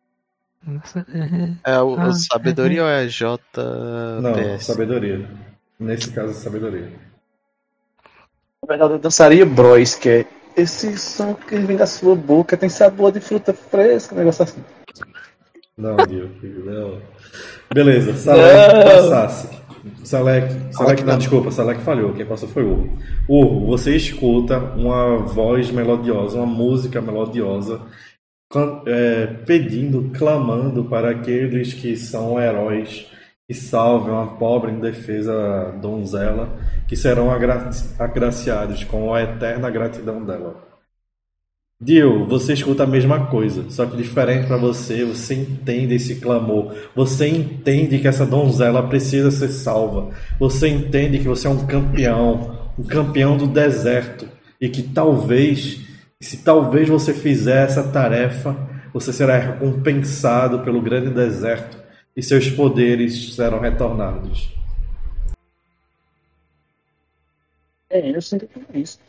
Nossa, é- É o, Ah, o sabedoria ou é J Não, P S? sabedoria. Nesse caso, sabedoria. Na verdade, eu dançaria Bros, que é esse som que vem da sua boca tem sabor de fruta fresca, um negócio assim. Não, Dio, não. Beleza, Salek passasse. Salek, Salek não, desculpa, Salek falhou, quem passou foi o Urro. Urro, você escuta uma voz melodiosa, uma música melodiosa, é, pedindo, clamando para aqueles que são heróis que salvem uma pobre indefesa donzela, que serão agra- agraciados com a eterna gratidão dela. Dio, você escuta a mesma coisa, só que diferente para você, você entende esse clamor, você entende que essa donzela precisa ser salva, você entende que você é um campeão, um campeão do deserto, e que talvez, se talvez você fizer essa tarefa, você será recompensado pelo grande deserto, e seus poderes serão retornados. É, eu sinto isso.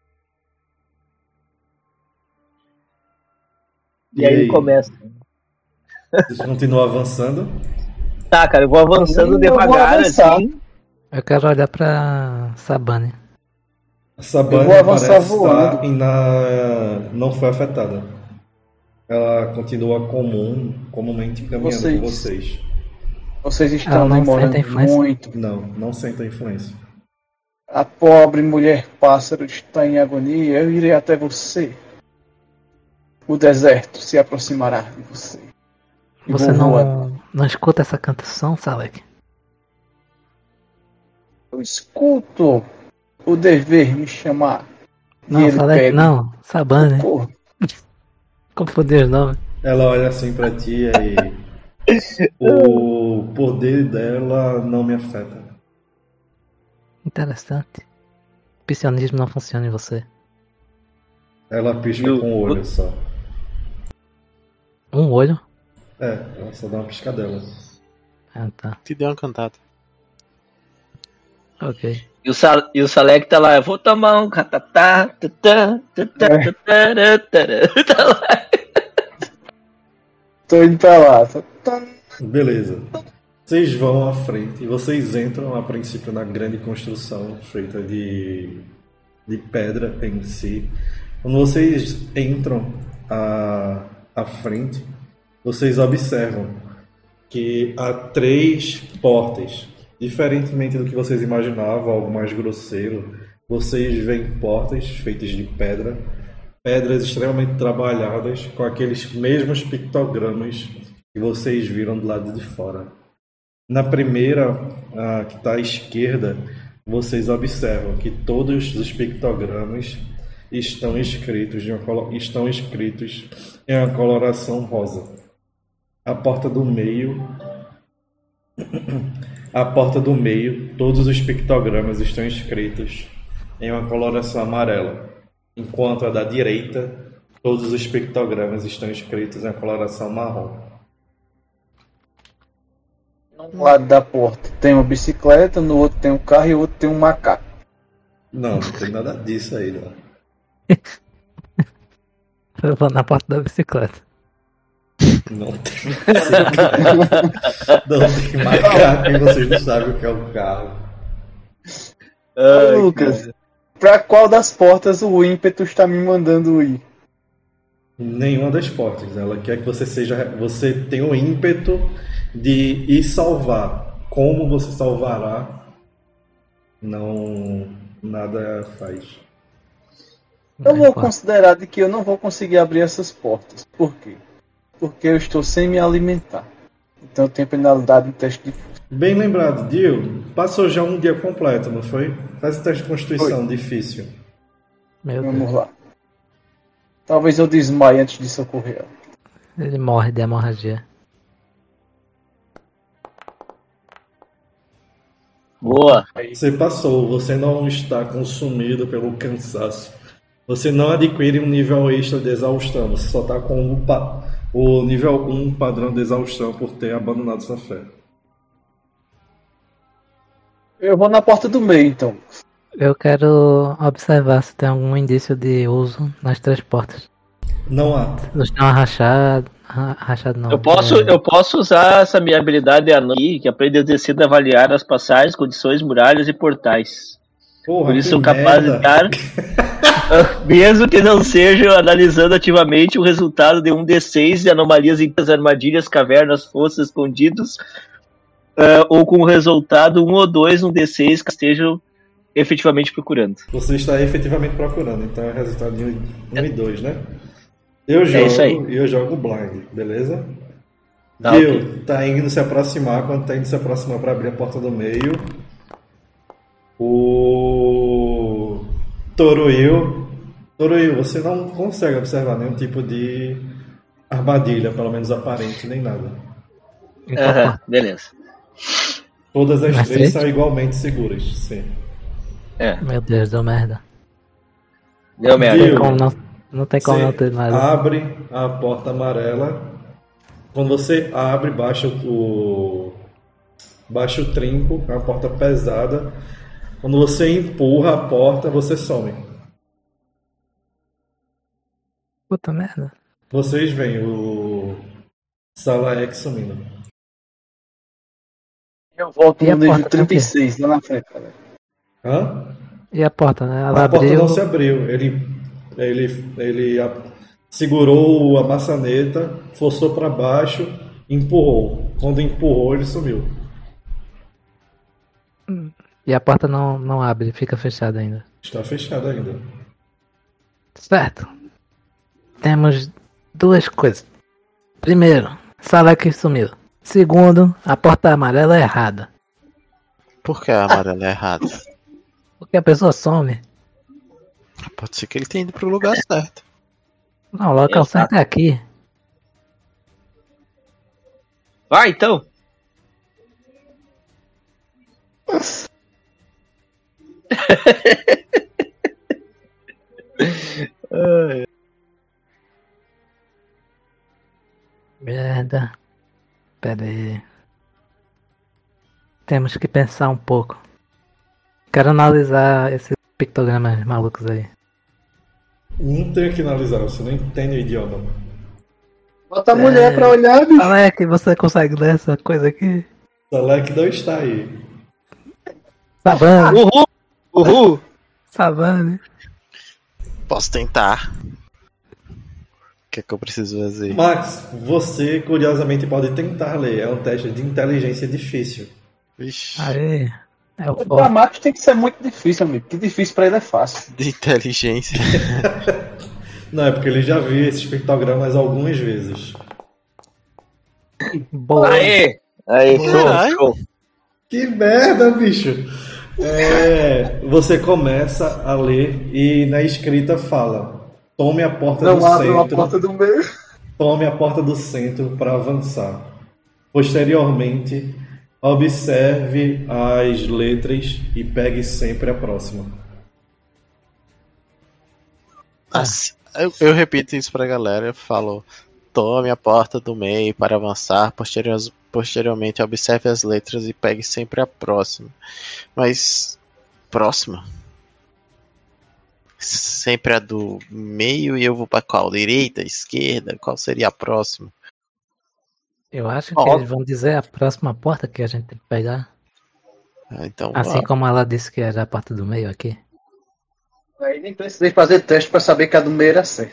E aí começa. Vocês continuam avançando? Tá, cara, eu vou avançando Eu vou devagar, avançar. assim. Eu quero olhar pra Sabane. A Sabane Eu vou avançar parece voando. estar e na... não foi afetada. Ela continua comum, comumente caminhando Vocês. com vocês. Vocês Ah, estão não demorando sente a influência? muito. Não, não sente a influência. A pobre mulher pássaro está em agonia. Eu irei até você. O deserto se aproximará de você. E Você vou voando. não, não escuta essa cantação, Salek? Eu escuto o dever me chamar. E Não, ele Salek pega não, Sabane. o corpo. Confundi os nomes. Ela olha assim pra ti e o poder dela não me afeta. Interessante. O psionismo não funciona em você. Ela pisca Eu- com o olho só. Um olho? É, ela só dá uma piscadela. Ah, tá. Te deu uma cantada. Ok. E o, Sal, e o Salek tá lá, eu vou tomar um catatá, tatá, tatá, É. tatá, tatá, tá lá. Tô indo pra lá. Tô- tô- Beleza. Vocês vão à frente e vocês entram a princípio na grande construção feita de, de pedra em si. Quando vocês entram à, à frente, vocês observam que há três portas. Diferentemente do que vocês imaginavam, algo mais grosseiro, vocês veem portas feitas de pedra, pedras extremamente trabalhadas, com aqueles mesmos pictogramas que vocês viram do lado de fora. Na primeira, a que está à esquerda, vocês observam que todos os pictogramas estão escritos, de uma colo- estão escritos em uma coloração rosa. A porta do meio, a porta do meio, todos os pictogramas estão escritos em uma coloração amarela, enquanto a da direita, todos os pictogramas estão escritos em uma coloração marrom. Um lado da porta tem uma bicicleta, no outro tem um carro e o outro tem um macaco. Não, não tem nada disso aí, não. Eu vou na porta da bicicleta. Não tem. Não tem macaco e vocês não sabem o que é um carro. Ô, Lucas, pra qual das portas o ímpeto está me mandando ir? Nenhuma das portas. Ela quer que você seja. Você tenha o ímpeto de ir salvar. Como você salvará? Não. Nada faz. Eu Não vou importa. considerar de que eu não vou conseguir abrir essas portas. Por quê? Porque eu estou sem me alimentar. Então eu tenho penalidade no teste de força. Bem lembrado, Dio. Passou já um dia completo, não foi? Faz o teste de constituição difícil. Meu Vamos Deus. lá. Talvez eu desmaie antes de socorrer. Ele morre de hemorragia. Boa. Você passou, você não está consumido pelo cansaço. Você não adquire um nível extra de exaustão, você só está com o, pa- o nível um padrão de exaustão por ter abandonado sua fé. Eu vou na porta do meio, então. Eu quero observar se tem algum indício de uso nas três portas. Não há. Se elas estão arrachadas, ra- rachado não. Eu posso, é, eu posso usar essa minha habilidade anã aqui, que aprende a descer e avaliar as passagens, condições, muralhas e portais. Porra, Por isso que sou capaz de merda. dar, mesmo que não seja analisando ativamente o resultado de um D seis de anomalias em armadilhas, cavernas, fossas, escondidos, ah, ou com o resultado um ou dois no D seis que estejam efetivamente procurando. Você está efetivamente procurando, então é resultado de um e dois, né? Eu É isso aí. jogo e eu jogo blind, beleza? Tá, Gil ok. tá indo se aproximar, quando tá indo se aproximar para abrir a porta do meio. O Toruil. Toruil, você não consegue observar nenhum tipo de armadilha, pelo menos aparente, nem nada. então, Aham, beleza. Todas as Mas três três? são igualmente seguras, sim. É, Meu Deus, deu merda. deu Não merda. tem como não, não, tem como Você não ter nada. abre a porta amarela. Quando você abre, baixa o baixa o trinco, é uma porta pesada. Quando você empurra a porta, você some. Puta merda. Vocês veem o Salaek sumindo. Eu volto E a no nível porta tem o trinta e quê? seis, lá na frente, cara. Hã? E a porta, né? Ela A porta abriu. não se abriu. Ele, ele, ele a- segurou a maçaneta, forçou para baixo, empurrou. Quando empurrou, ele sumiu. E a porta não, não abre, fica fechada ainda. Está fechado ainda. Certo. Temos duas coisas. Primeiro, Salek sumiu. Segundo, a porta amarela é errada. Por que a amarela é errada? Porque a pessoa some. Pode ser que ele tenha ido pro lugar certo. Não, o local Exato. certo é aqui. Vai, então. Merda. Pera aí. Temos que pensar um pouco. Quero analisar esses pictogramas malucos aí. Não tem que analisar, você não entende o idioma. Bota a mulher pra olhar, bicho. Salek, você consegue ler essa coisa aqui? Salek não está aí. Savane, Uhul! Uhul! Savane. Posso tentar. O que é que eu preciso fazer? Max, você curiosamente pode tentar ler. É um teste de inteligência difícil. Vixe, Aê. É o Pra forte. Max tem que ser muito difícil, amigo. Que difícil pra ele é fácil. de inteligência. Não, é porque ele já viu esses pictogramas algumas vezes. Boa. Aê! Aê, show, Caralho. show. Que merda, bicho! É, você começa a ler e na escrita fala: tome a porta Não do abre uma centro. porta do meio. Tome a porta do centro para avançar. Posteriormente, observe as letras e pegue sempre a próxima. Assim, eu, eu repito isso pra galera. Eu falo: tome a porta do meio para avançar. Posterior, posteriormente, observe as letras e pegue sempre a próxima. Mas, próxima? Sempre a do meio e eu vou pra qual? Direita, esquerda? Qual seria a próxima? Eu acho que Ó. eles vão dizer a próxima porta que a gente tem que pegar. Ah, então, Assim ó, como ela disse que era a porta do meio aqui. Aí nem precisei fazer teste pra saber que a do meio era certa.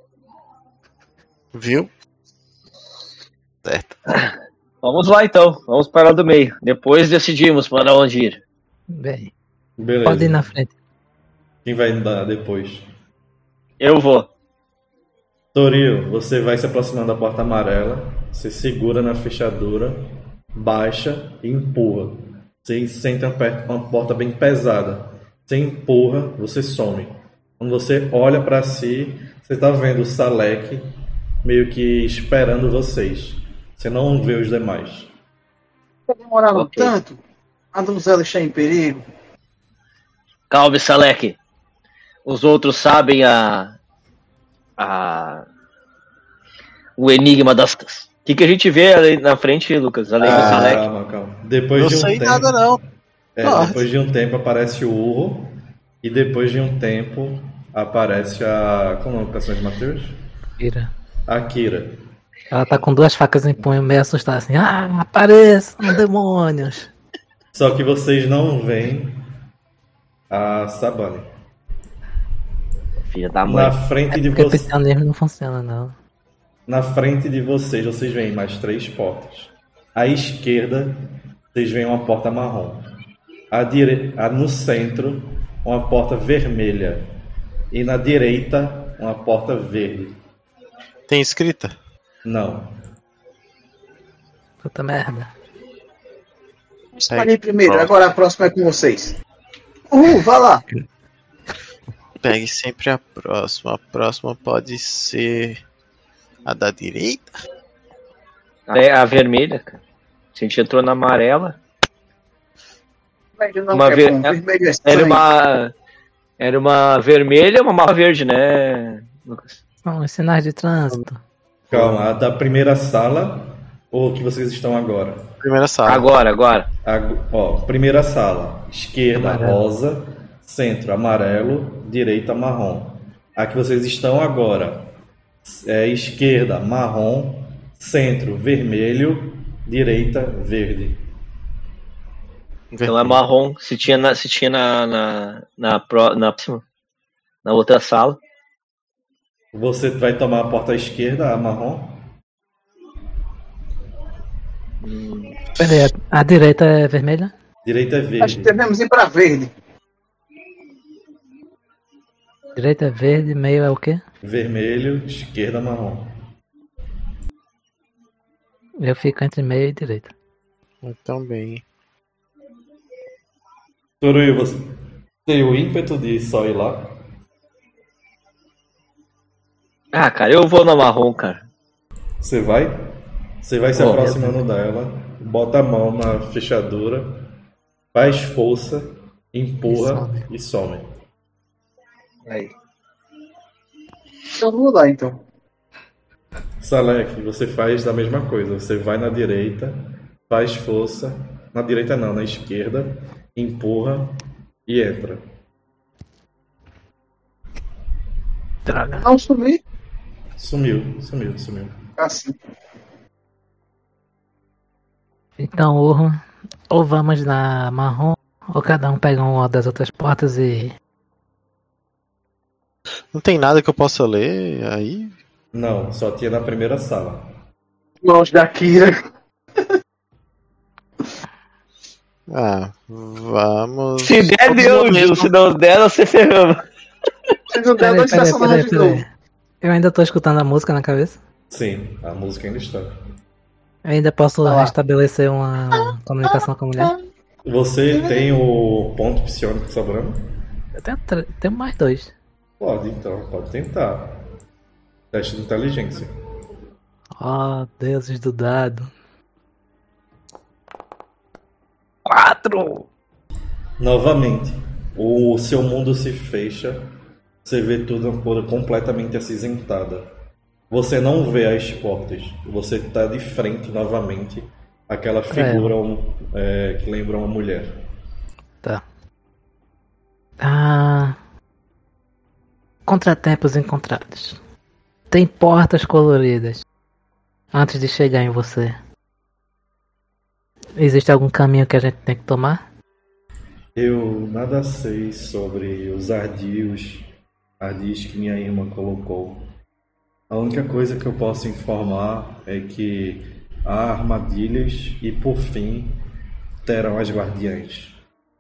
viu? Certo. Vamos lá então, vamos para lá do meio. Depois decidimos para onde ir. Bem, Beleza. pode ir na frente. Quem vai dar depois? Eu vou. Toril, você vai se aproximando da porta amarela. Você segura na fechadura, baixa e empurra. Você sente uma, per- uma porta bem pesada. Você empurra, você some. Quando você olha para si, você está vendo o Salek meio que esperando vocês. Você não vê os demais. Tá demorando Ok. tanto? A donzela está em perigo. Calme, Salek. Os outros sabem a. a. o enigma das. O que, que a gente vê ali na frente, Lucas? Além do Ah, Salek. calma, calma. Depois Não de um sei tempo, nada não. é, Nossa. depois de um tempo aparece o Urro. E depois de um tempo aparece a. Como é o nome do personagem de Matheus? Vira. A Kira. Ela tá com duas facas em punho, meio assustada assim. Ah, apareçam, demônios! Só que vocês não veem a Sabane. Filha da mãe. Na frente de Porque o vocês. psionismo não funciona, não. Na frente de vocês, vocês veem mais três portas. À esquerda, vocês veem uma porta marrom. À dire... à, no centro, uma porta vermelha. E na direita, uma porta verde. Tem escrita? Não. Puta merda. Escolhi primeiro, agora a próxima é com vocês. Uhul, vá lá. Pegue sempre a próxima. A próxima pode ser a da direita? É a vermelha, cara. A gente entrou na amarela. Vermelho não Uma é ver- bom, vermelho é Era sangue. uma. Era uma vermelha e uma marra verde, né, Lucas? São os sinais de trânsito. Calma, a da primeira sala ou que vocês estão agora? Primeira sala. Agora, agora. Ag- ó, primeira sala, esquerda Amarelo. rosa, centro amarelo, direita marrom. A que vocês estão agora é esquerda marrom, centro vermelho, direita verde. Então é marrom. Se tinha na, se tinha na, na, na, pró- na, na outra sala. Você vai tomar a porta à esquerda, a marrom? Peraí, a, a direita é vermelha? Direita é Acho que verde. devemos ir pra verde. Direita é verde, meio é o quê? Vermelho, esquerda marrom. Eu fico entre meio e direita. Então bem. Toruí, você tem o ímpeto de só ir lá? Ah, cara, eu vou na marrom, cara. Você vai? Você vai se Vou. aproximando dela, bota a mão na fechadura, faz força, empurra e some. Aí. Então vou lá então. Salek, você faz a mesma coisa. Você vai na direita, faz força. Na direita não, na esquerda, empurra e entra. Droga. Não sumi. Sumiu, sumiu, sumiu. Assim. Então, ou, ou vamos na marrom, ou cada um pega uma das outras portas e. Não tem nada que eu possa ler aí? Não, só tinha na primeira sala. Mãos da Kira. Ah, vamos. Se der, deu, Gil. Se não der, você ferramos. Se não der, Peraí, dois peraí, personagens peraí, de novo. peraí. Eu ainda tô escutando a música na cabeça. Sim, a música ainda está. Eu ainda posso Vai lá. restabelecer uma comunicação com a mulher. Você tem o ponto psiônico sobrando? Eu tenho, tre- tenho mais dois. Pode, então, pode tentar. Teste de inteligência. Oh, deuses do dado. Quatro! Novamente, o seu mundo se fecha, você vê tudo uma cor completamente acinzentada. Você não vê as portas, você está de frente novamente àquela figura um, é, que lembra uma mulher. Tá. Ah. Contratempos encontrados. Tem portas coloridas. Antes de chegar em você. Existe algum caminho que a gente tem que tomar? Eu nada sei sobre os ardios, ardis que minha irmã colocou. A única coisa que eu posso informar é que há armadilhas e, por fim, terão as guardiãs.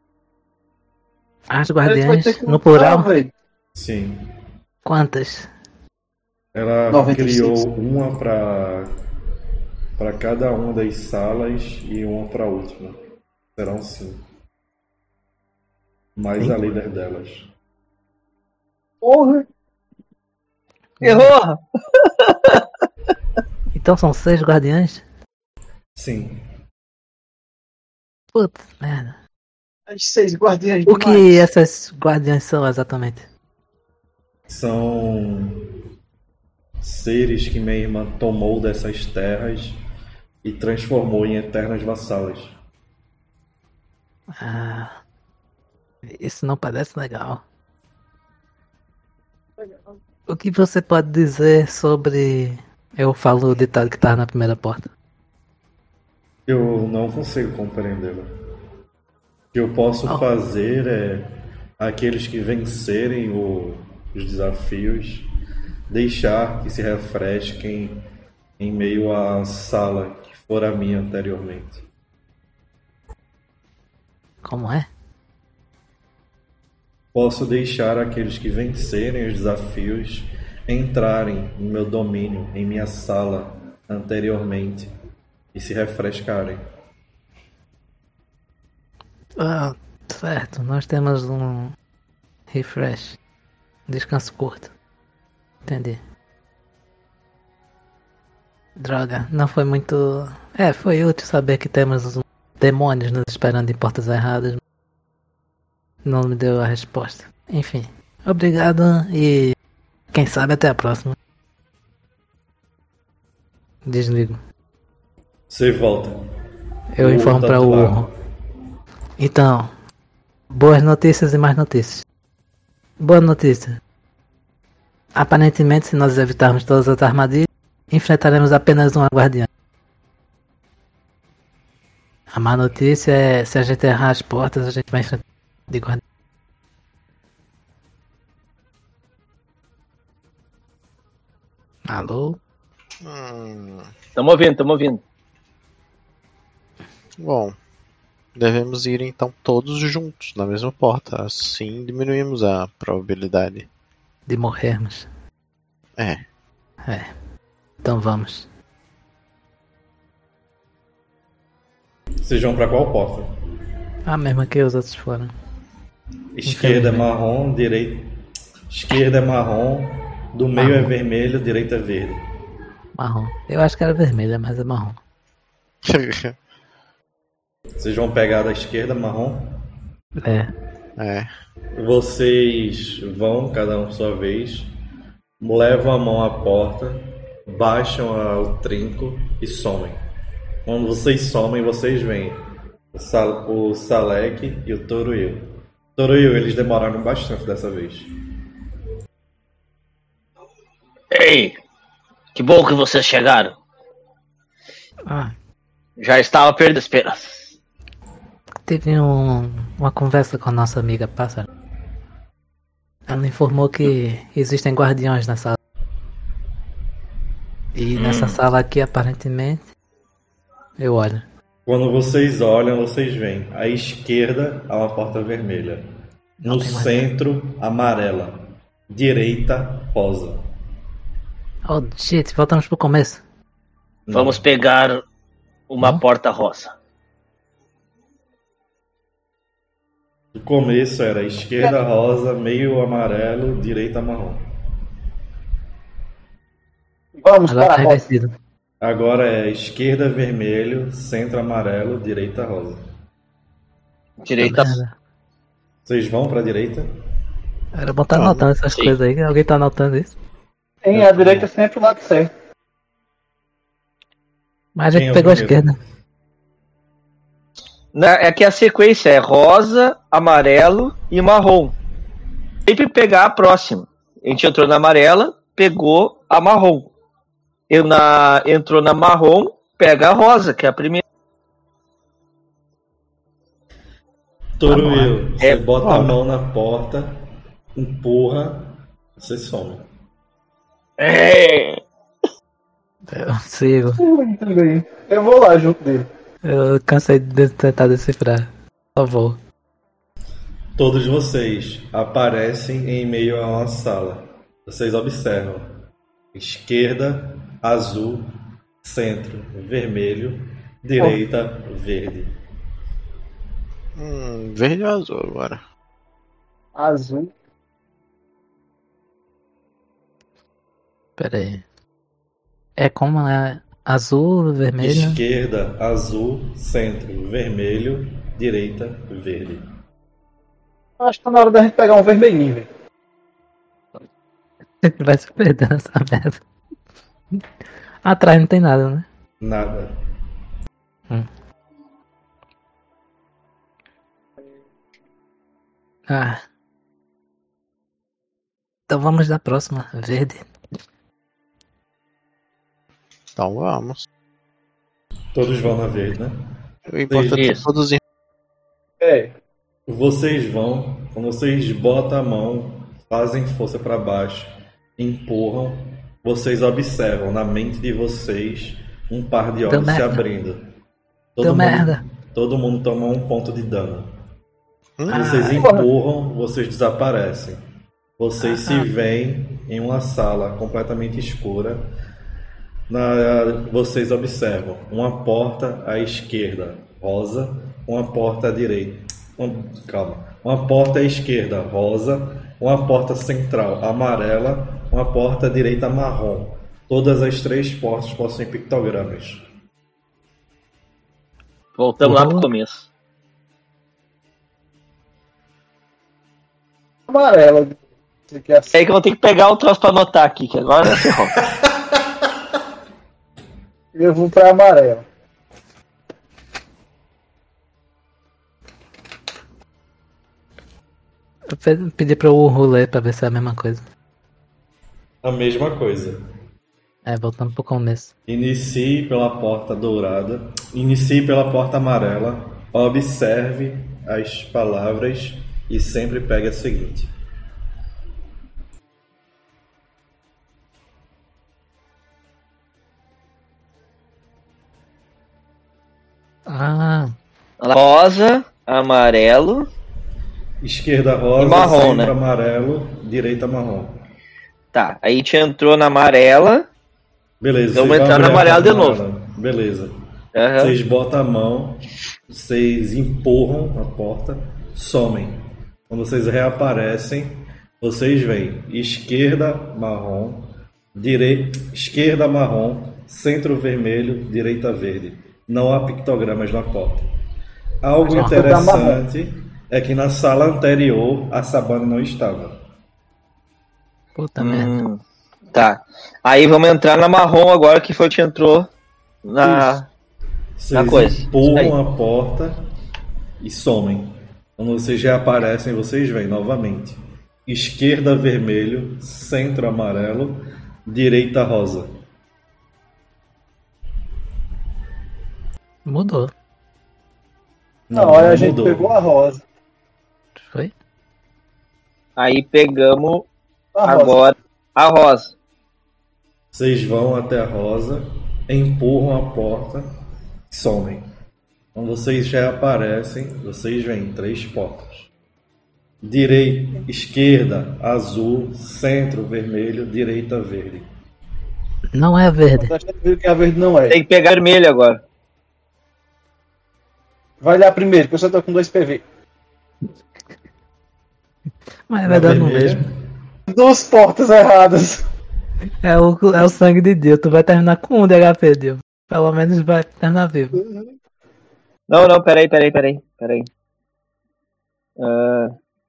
As A gente vai guardiãs, ter que no lutar, plural? velho. Sim, Quantas? ela noventa e seis. criou uma para para cada uma das salas e uma para a última. Serão cinco. Mais Cinco? a líder delas. Porra. Errou! Então são seis guardiãs? Sim. Putz, merda. As seis guardiãs O que demais. essas guardiãs são exatamente? São seres que minha irmã tomou dessas terras e transformou em eternas vassalas. Ah, isso não parece legal. O que você pode dizer sobre Eu falo o ditado que tava na primeira porta. Eu não consigo compreendê-lo. O que eu posso Oh. fazer é aqueles que vencerem o- os desafios deixar que se refresquem em meio à sala que fora minha anteriormente. Como é? Posso deixar aqueles que vencerem os desafios entrarem no meu domínio, em minha sala anteriormente e se refrescarem. Ah, certo, nós temos um refresh. Descanso curto. Entendi. Droga, não foi muito. É, foi útil saber que temos um- demônios nos esperando em portas erradas. Não me deu a resposta. Enfim, obrigado e quem sabe até a próxima. Desligo. Você volta. Eu O informo tá para do o lado. Urro. Então, boas notícias e mais notícias. Boa notícia. Aparentemente, se nós evitarmos todas as armadilhas, enfrentaremos apenas uma guardiã. A má notícia é, se a gente errar as portas, a gente vai enfrentar de guardiã. Alô? Hum, Tamo ouvindo, tamo ouvindo. bom, devemos ir então todos juntos na mesma porta. Assim diminuímos a probabilidade. De morrermos. É. É. Então vamos. Vocês vão pra qual porta? A mesma que os outros foram. Esquerda é Infelizmente. marrom, direita. Esquerda é marrom, do meio é Marrom. vermelho, direita é verde. Marrom. Eu acho que era vermelha, mas é marrom. Vocês vão pegar da esquerda marrom. É. É. Vocês vão, cada um por sua vez, levam a mão à porta, baixam a- o trinco e somem. Quando vocês somem, vocês veem o, Sal, o Salek e o Toruil. Toruil, eles demoraram bastante dessa vez. Ei, que bom que vocês chegaram. Ah, Já estava perdendo a esperança. teve um, uma conversa com a nossa amiga Pássaro. Ela informou que existem guardiões na sala. E nessa sala aqui, aparentemente, eu olho. Quando vocês olham, vocês veem à esquerda há uma porta vermelha, Não no tem mais centro amarela, direita rosa. Oh, shit, voltamos pro começo. Vamos pegar uma Não? porta rosa. No começo era esquerda rosa, meio amarelo, direita marrom. Vamos Agora para tá a roça. invertido. Agora é esquerda vermelho, centro amarelo, direita rosa. Direita. Merda. Vocês vão pra direita? Era bom tá Ah, anotando essas sim. coisas aí. Alguém tá anotando isso? Tem a direita sempre o lado certo. Mas a Quem é gente o pegou a primeiro? esquerda. Na- É que a sequência é rosa, amarelo e marrom. Sempre pegar a próxima. A gente entrou na amarela, pegou a marrom. Eu na, entrou na marrom, pega a rosa, que é a primeira. Toruil, você É, bota a ó. mão na porta, empurra, você some. É, Eu sigo. Ui, também. Eu vou lá junto dele. Eu cansei de tentar decifrar. Só vou. Todos vocês aparecem em meio a uma sala. Vocês observam. Esquerda, azul, centro, vermelho, direita, verde. Hum, verde ou azul agora? Azul. Pera aí. É como é azul, vermelho. Esquerda, azul, centro, vermelho, direita, verde. Acho que tá na hora da gente pegar um vermelhinho, velho. Vai se perder nessa merda. Atrás não tem nada, né? Nada. Ah. Então vamos da próxima. Verde. Então vamos. Todos vão na vez, né? O importante é Isso. todos ir. É. Vocês vão, quando vocês botam a mão, fazem força para baixo, empurram, vocês observam na mente de vocês um par de olhos se merda. abrindo. Todo Deu mundo, merda. todo mundo toma um ponto de dano. Hum? Ah. Vocês empurram, vocês desaparecem. Vocês se Ah. veem em uma sala completamente escura. Na- vocês observam uma porta à esquerda, rosa, uma porta à direita. um- calma. Uma porta à esquerda, rosa, uma porta central, amarela, uma porta à direita, marrom. Todas as três portas possuem pictogramas. Voltamos lá pro Uhum. começo. Amarela. Você quer assim? É aí que eu vou ter que pegar o troço pra anotar aqui, que agora ferrou. Eu vou pra amarela. Eu pe- pedi pra o rolê pra ver se é a mesma coisa. A mesma coisa. É, voltando pro começo. Inicie pela porta dourada, inicie pela porta amarela, observe as palavras e sempre pegue a seguinte. Ah, Rosa, amarelo. Esquerda rosa, E marrom, centro né? amarelo, direita marrom. Tá, aí a gente entrou na amarela. Beleza. Vamos vocês vão entrar na abrir a amarela de porta novo. amarela. Beleza. Aham. Vocês botam a mão, vocês empurram a porta, somem. Quando vocês reaparecem, vocês veem esquerda marrom, direita, esquerda marrom, centro vermelho, direita verde. Não há pictogramas na porta. Algo Mas interessante é que na sala anterior a Sabana não estava. puta merda. Hum, tá. Aí vamos entrar na marrom agora que foi que entrou na. Vocês coisa. Isso empurram a porta e somem. Quando vocês reaparecem, vocês veem novamente. Esquerda vermelho, centro amarelo, direita rosa. Mudou. Na hora não a gente mudou. pegou a rosa. Foi? Aí pegamos A rosa. agora a rosa. Vocês vão até a rosa, empurram a porta, somem. Quando vocês reaparecem, vocês veem três portas. Direita, esquerda, azul, centro, vermelho, direita, verde. Não é verde. A gente viu que a verde não é. Tem que pegar vermelho agora. Vai lá primeiro, que eu só tô com dois P V. Mas Na vai dar no vermelha, mesmo. Duas portas erradas. É o, é o sangue de Dio. Tu vai terminar com um de H P, Dio. Pelo menos vai terminar vivo. Não, não, peraí, peraí, peraí, peraí. Ah,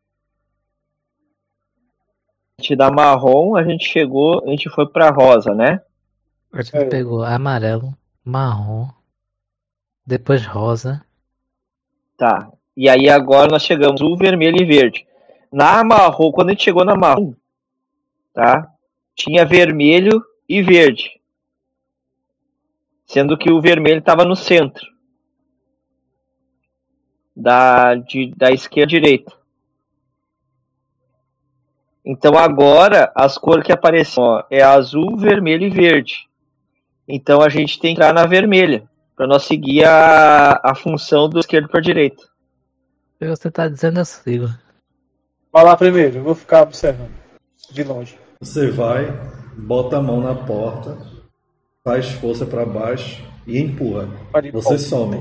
a gente da marrom, a gente chegou, a gente foi pra rosa, né? A gente É. pegou amarelo, marrom, depois rosa. Tá. E aí agora nós chegamos azul, vermelho e verde. Na marrom, quando a gente chegou na marrom, tá? Tinha vermelho e verde. Sendo que o vermelho estava no centro. Da, de, da esquerda à direita. Então agora as cores que aparecem ó, é azul, vermelho e verde. Então a gente tem que entrar na vermelha. Para nós seguir a, a função do esquerdo para direita. Se você tá dizendo, eu sigo. Vai lá primeiro, eu vou ficar observando. De longe. Você vai, bota a mão na porta, faz força para baixo e empurra. Pode- Você some.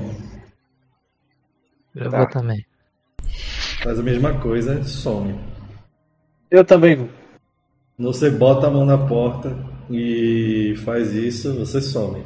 Eu Tá. vou também. Faz a mesma coisa, some. Eu também vou. Quando você bota a mão na porta e faz isso, você some.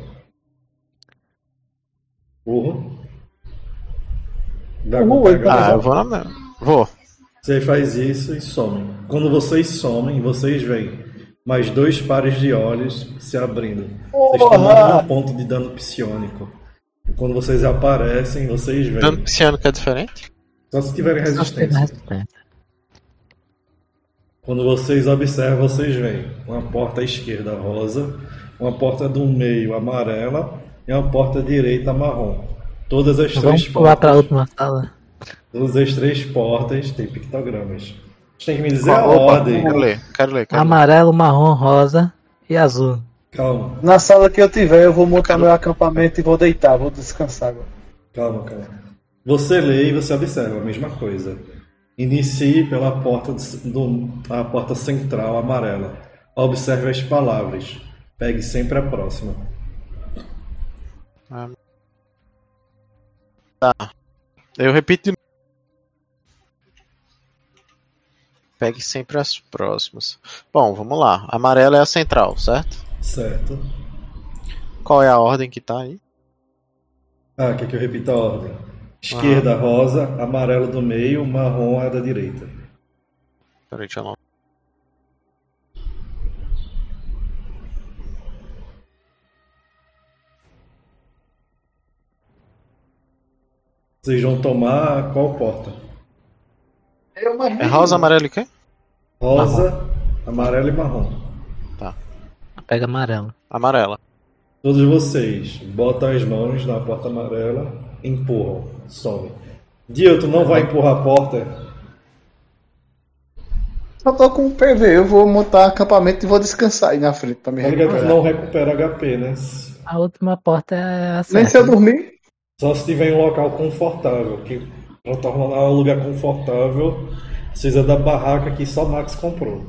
Urro. Dragon Uhul, pega. Ah, eu vou na mesma. Vou. Você faz isso e some. Quando vocês somem, vocês veem mais dois pares de olhos se abrindo. Vocês Porra! tomando um ponto de dano psioníco. E quando vocês aparecem, vocês veem. Dano psionico é diferente? Só se tiverem Só se tem resistência. resistência. Quando vocês observam, vocês veem uma porta à esquerda rosa, uma porta do meio amarela e uma porta direita marrom. Todas as Vamos três pular pra portas, última sala. todas as três portas têm pictogramas. Você tem que me dizer a Opa, ordem. Quero ler, quero ler. Quero ler. Amarelo, marrom, rosa e azul. Calma, Na sala que eu tiver, eu vou montar meu acampamento e vou deitar, vou descansar agora. calma, calma. Você lê e você observa a mesma coisa. Inicie pela porta, do, a porta central amarela. Observe as palavras. Pegue sempre a próxima. Eu repito de novo. Pegue sempre as próximas. Bom, vamos lá. Amarela é a central, certo? Certo. Qual é a ordem que tá aí? Ah, quer que eu repita a ordem? Esquerda, rosa, amarelo do meio, marrom é da direita. Peraí, deixa eu não. Vocês vão tomar qual porta? É rosa, amarelo e quê? Rosa, amarelo e marrom. Pega amarelo. Amarela. Todos vocês botam as mãos na porta amarela, empurram, sobem. Dio, tu não vai empurrar a porta? Eu tô com o P V, eu vou montar acampamento e vou descansar aí na frente pra me Tá ligado que tu recuperar. não recupera H P, né? A última porta é a Nem se certa. eu dormir. Só se tiver em um local confortável, que pra tornar um lugar confortável, precisa da barraca que só Max comprou.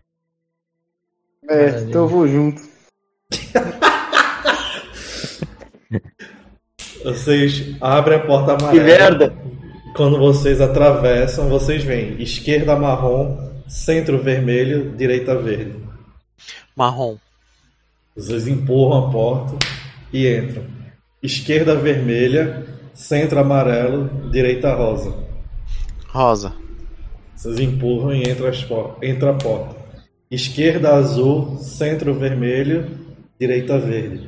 É, Maravilha. então eu vou junto. Vocês abrem a porta Que amarela. merda! Quando vocês atravessam, vocês veem esquerda marrom, centro vermelho, direita verde. Marrom. Vocês empurram a porta e entram. Esquerda vermelha, centro amarelo, direita rosa. Rosa. Vocês empurram e entram, as por- entra a porta. Esquerda azul, centro vermelho, direita verde.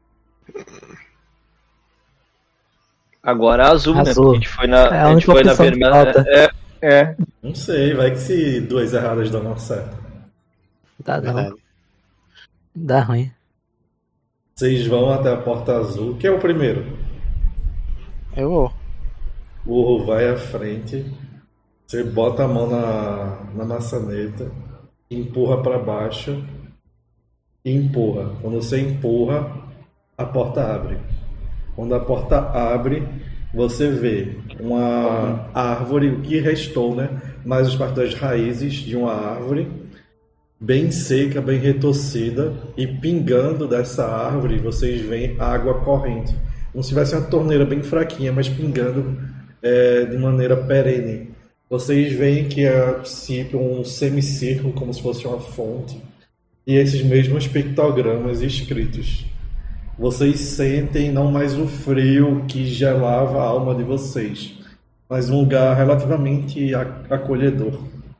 Agora azul, né? Azul. Porque a gente foi na, É a a gente única foi na opção que vermelha. falta. É, é. Não sei, vai que se duas erradas dão uma certa. Dá não. Verdade. Dá ruim. Vocês vão até a porta azul, que é o primeiro. Eu vou. O urro vai à frente, você bota a mão na, na maçaneta, empurra para baixo e empurra. Quando você empurra, a porta abre. Quando a porta abre, você vê uma árvore, o que restou, né? Mais as partes das raízes de uma árvore, bem seca, bem retorcida, e pingando dessa árvore, vocês veem água correndo. Como se tivesse uma torneira bem fraquinha, mas pingando é, de maneira perene. Vocês veem que é, a princípio, um semicírculo, como se fosse uma fonte, e esses mesmos pictogramas escritos. Vocês sentem não mais o frio que gelava a alma de vocês, mas um lugar relativamente ac- acolhedor.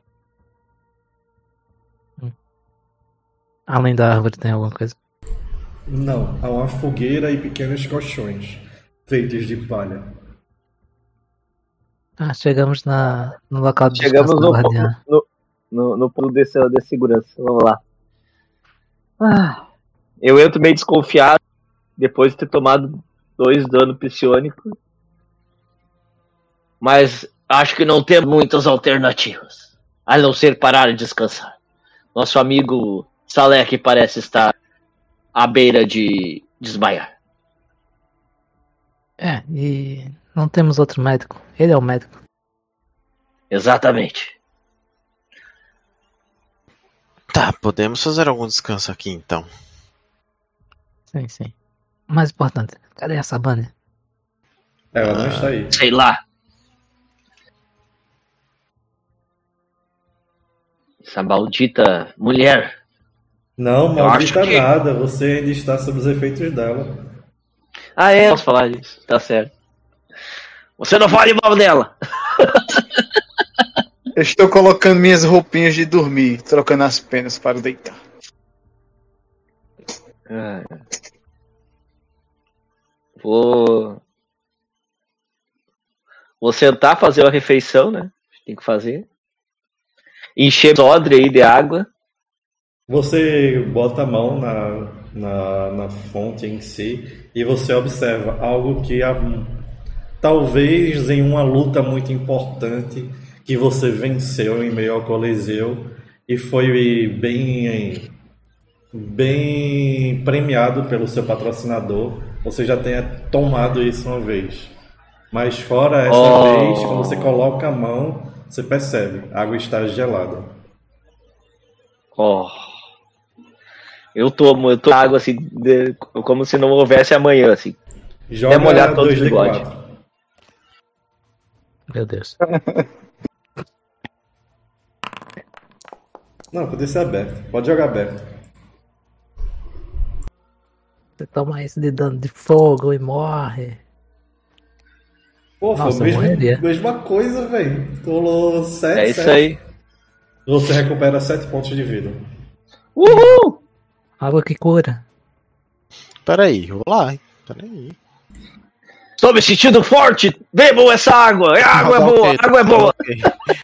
Além da árvore tem alguma coisa. Não, há uma fogueira e pequenos colchões feitos de palha. Ah, chegamos na, no local de Chegamos descanso do no, guardião. no, no, no ponto de, de segurança. Vamos lá. Ah, eu entro meio desconfiado depois de ter tomado dois danos psionicos. Mas acho que não temos muitas alternativas, a não ser parar e descansar. Nosso amigo Salek parece estar à beira de desmaiar. É, e não temos outro médico. Ele é o médico. Exatamente. Tá, podemos fazer algum descanso aqui então. Sim, sim. O mais importante, cadê a Sabane? Ela não está aí. Sei lá. Essa maldita mulher. Não, Eu maldita acho que- nada, você ainda está sob os efeitos dela. Ah, é, posso falar disso. Tá certo. Você não fale mal dela. Eu estou colocando minhas roupinhas de dormir, trocando as penas para deitar. Ah. Vou. Vou sentar, fazer uma refeição, né? Tem que fazer. Encher o odre aí de água. Você bota a mão na, na, na fonte em si, e você observa algo que há, talvez em uma luta muito importante que você venceu em meio ao Coliseu e foi bem, bem premiado pelo seu patrocinador, você já tenha tomado isso uma vez. Mas fora essa Oh. vez, quando você coloca a mão, você percebe, a água está gelada. Oh. Eu tomo, eu tomo água assim, de- como se não houvesse amanhã, assim. Joga molhar todos dois os D bigodes. quatro. Meu Deus. Não, podia ser aberto. Pode jogar aberto. Você toma isso de dano de fogo e morre. Pô, foi Nossa, a eu morreria. mesma, mesma coisa, velho. Rolou sete, É isso sete. aí. Você recupera sete pontos de vida. Uhul! Água que cura. Peraí, vou lá, hein? Peraí. Estou me sentindo forte! Bebam essa água! A água é Tá boa! ok, A água é tá boa! ok.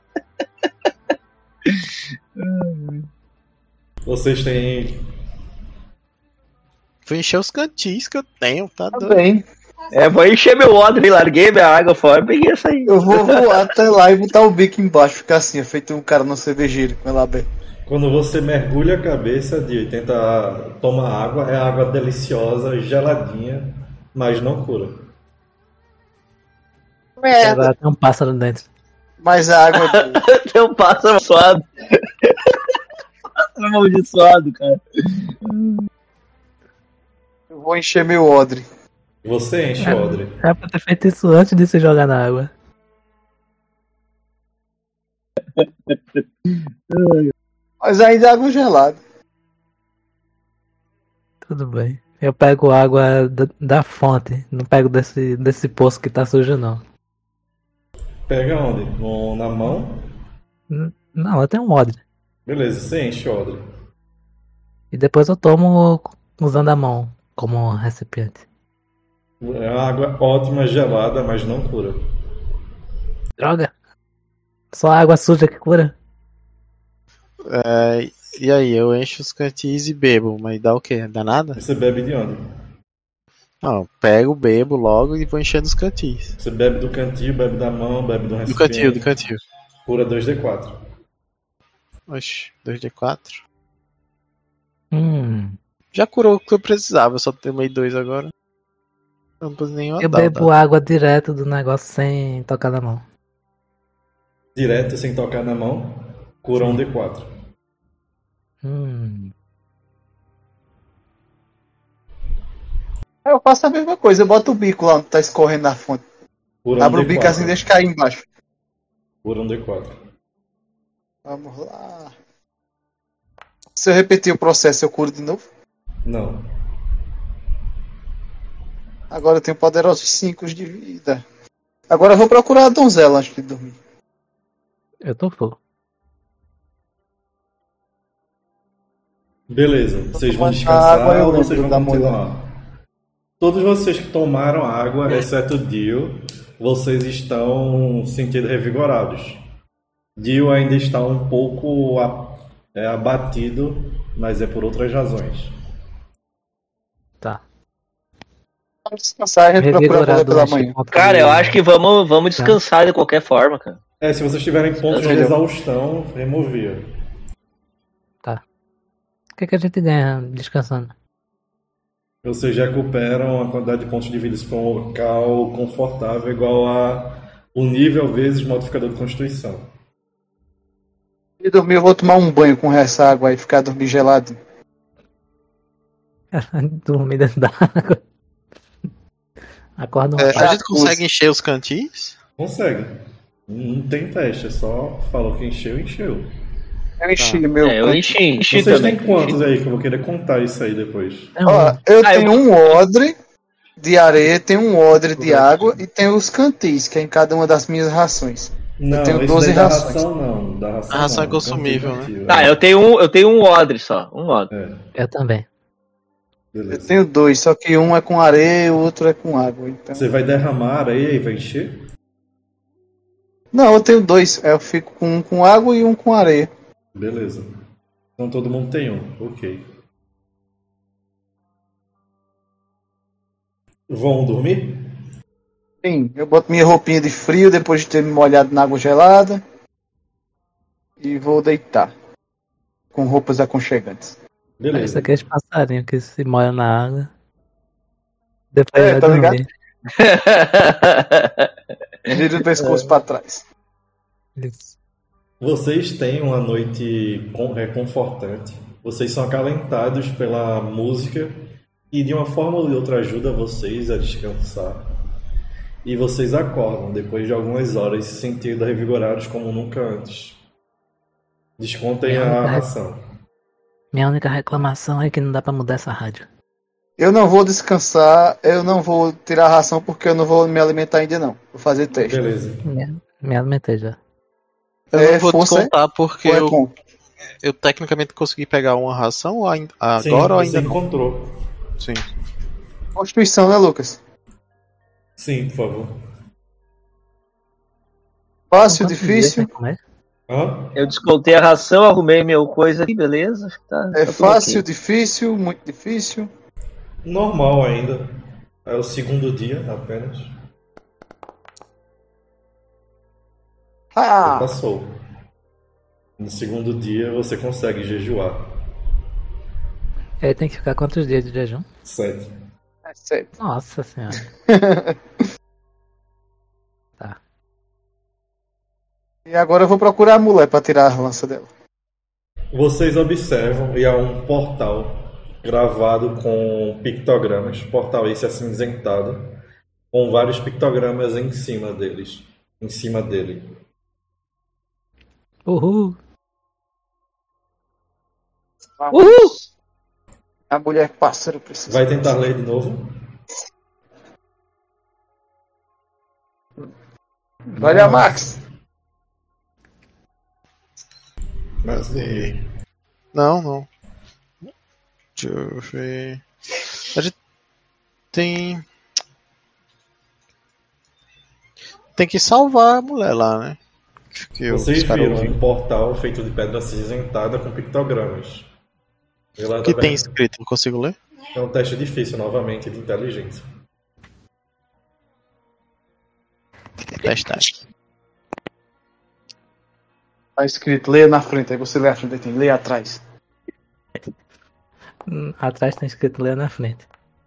Vocês têm. Vou encher os cantis que eu tenho, tá Tá doido? bem. É, vou encher meu odre, larguei minha água fora e peguei essa aí. Eu vou voar até lá e botar o bico embaixo, ficar assim, feito um cara no cervejeiro, com ela aberta. Quando você mergulha a cabeça de tenta tomar água, é água deliciosa, geladinha, mas não cura. Merda. Agora tem um pássaro dentro. Mas a água é boa. Tem um pássaro amaldiçoado. Pássaro amaldiçoado, cara. Eu vou encher meu odre. Você enche É. o odre. Era pra ter feito isso antes de se jogar na água. Mas ainda é água gelada. Tudo bem. Eu pego água da, da fonte. Não pego desse, desse poço que tá sujo, não. Pega onde? No- na mão? N- Não, eu tenho um odre. Beleza, você enche o odre. E depois eu tomo usando a mão como um recipiente. É uma água ótima, gelada, mas não cura. Droga! Só água suja que cura? É, e aí, eu encho os cantis e bebo, mas dá o quê? Dá nada? Você bebe de onde? Não, pego, bebo logo e vou enchendo os cantis. Você bebe do cantil, bebe da mão, bebe do Do recipiente. cantil, do cantil. Cura dois D quatro. Oxi, dois D quatro. Hum. Já curou o que eu precisava, eu só tomei dois agora. Não pus nenhuma Eu data. bebo água direto do negócio sem tocar na mão. Direto, sem tocar na mão, cura um D quatro. Hum. Aí eu faço a mesma coisa, eu boto o bico lá onde tá escorrendo na fonte. Cura um Abro o D bico quatro. assim e deixo cair embaixo. Cura um D quatro. Vamos lá. Se eu repetir o processo, eu curo de novo. Não. Agora eu tenho poderosos cinco de vida. Agora eu vou procurar a donzela antes de dormir. Eu tô full. Beleza, vocês vão tomando descansar água, eu ou vocês lembro vão da continuar? Todos vocês que tomaram água, exceto Dio, vocês estão sentindo revigorados. Dio ainda está um pouco a- é, abatido, mas é por outras razões. Tá. Vamos descansar e a gente procura voltar Revigorado pela enche manhã. ponto Cara, de- eu acho que vamos, vamos descansar de qualquer forma, cara. É, se vocês tiverem pontos de Entendeu? exaustão, removia. Tá. O que, que a gente ganha descansando? Vocês recuperam a quantidade de pontos de vida se for um local confortável, igual a o nível vezes modificador de constituição. E dormir eu vou tomar um banho com essa água e ficar dormir gelado. Dormir dentro da água. Acorda um É, A gente consegue encher os cantis? Consegue. Não tem teste, é só falou que encheu, encheu. Eu enchi meu. É, eu enchi, enchi Vocês também. têm quantos aí que eu vou querer contar isso aí depois? É um- Ó, eu Ah, eu- tenho um odre de areia, tenho um odre de água e tenho os cantis, que é em cada uma das minhas rações. Não, tenho esse doze daí da rações. ração não. Da ração, A ração não. é consumível, Cantil, cantil, Tá, é. eu tenho um, eu tenho um odre só. Um odre. É, Eu também. Eu beleza. tenho dois, só que um é com areia e o outro é com água. Então... Você vai derramar areia e vai encher? Não, eu tenho dois. Eu fico com um com água e um com areia. Beleza. Então todo mundo tem um, ok. Vão dormir? Sim, eu boto minha roupinha de frio depois de ter me molhado na água gelada. E vou deitar. Com roupas aconchegantes. Beleza. Isso aqui é de passarinho que se molha na água. Depois É, vai tá dormir. ligado? Vira o pescoço pra trás. Isso. Vocês têm uma noite con- reconfortante. Vocês são acalentados pela música e de uma forma ou de outra ajuda vocês a descansar. E vocês acordam depois de algumas horas se sentindo revigorados como nunca antes. Descontem É a verdade. ração. Minha única reclamação é que não dá pra mudar essa rádio. Eu não vou descansar, eu não vou tirar a ração porque eu não vou me alimentar ainda não. Vou fazer teste. Beleza. Me, me alimentei já. Eu É não vou força, descontar porque Ou é eu, com? eu tecnicamente consegui pegar uma ração ou ainda- agora Sim, ou você ainda não? encontrou. Sim. Constituição, né, Lucas? Sim, por favor. Fácil, Quantos dias difícil. sem comer? Hã? Eu descontei a ração, arrumei meu coisa aqui, beleza? Tá, É tá tudo fácil, ok. difícil, muito difícil. Normal ainda. É o segundo dia apenas. Ah! Passou. No segundo dia você consegue jejuar. Ele tem que ficar quantos dias de jejum? Sete. É sério. Nossa senhora. Tá. E agora eu vou procurar a mulher pra tirar a lança dela. Vocês observam e há um portal gravado com pictogramas. Portal esse acinzentado, com vários pictogramas em cima deles, em cima dele. Uhul. Uhul! A mulher pássaro precisa. Vai tentar ler de novo? Olha, Max! Mas, E- Não, não. Deixa eu ver. A gente tem. Tem que salvar a mulher lá, né? Que os vocês caras viram ouviram. um portal feito de pedra acinzentada com pictogramas. E lá O que tá tem vendo? escrito? Não consigo ler? É um teste difícil novamente de inteligência. Testar. Tá escrito, leia na frente, aí você lê a frente, aí tem, leia atrás. Hum, Atrás tem escrito ler na frente.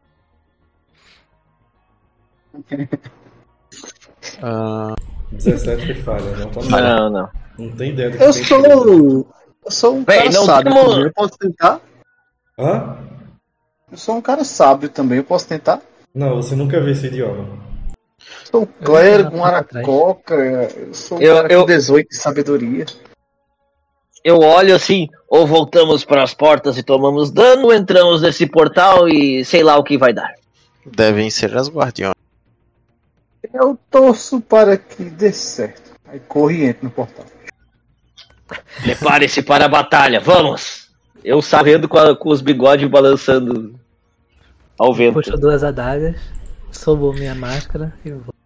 Ah, dezessete que falha, não consegue. Não, não. Não tem ideia do que Eu tem escrito. sou. Eu sou um Véi, cara não sábio temos- também. Eu posso tentar? Hã? Eu sou um cara sábio também, eu posso tentar? Não, você nunca viu esse idioma. Sou um clérigo, um aracoca, eu sou um Eu- cara eu- com dezoito de sabedoria. Eu olho assim, ou voltamos para as portas e tomamos dano, ou entramos nesse portal e sei lá o que vai dar. devem ser as guardiões. Eu torço para que dê certo. Aí corre e entra no portal. Prepare-se para a batalha, vamos! Eu sabendo com, a- com os bigodes balançando ao vento. Puxo duas adagas, subo minha máscara e vou.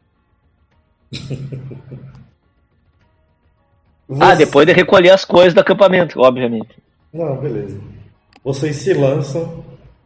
Ah, Você- depois de recolher as coisas do acampamento, obviamente. Não, beleza. Vocês se lançam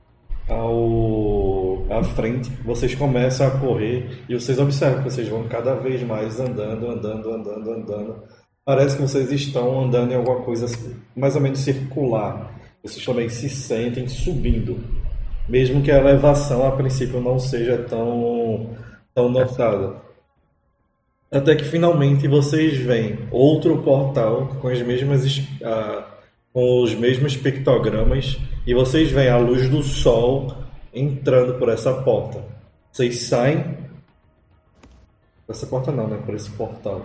ao à frente, vocês começam a correr e vocês observam que vocês vão cada vez mais andando, andando, andando, andando. Parece que vocês estão andando em alguma coisa mais ou menos circular. Vocês também se sentem subindo, mesmo que a elevação a princípio não seja tão, tão notada. Até que finalmente vocês veem outro portal com as mesmas es- ah, com os mesmos pictogramas e vocês veem a luz do sol entrando por essa porta. Vocês saem por essa porta não, né? Por esse portal.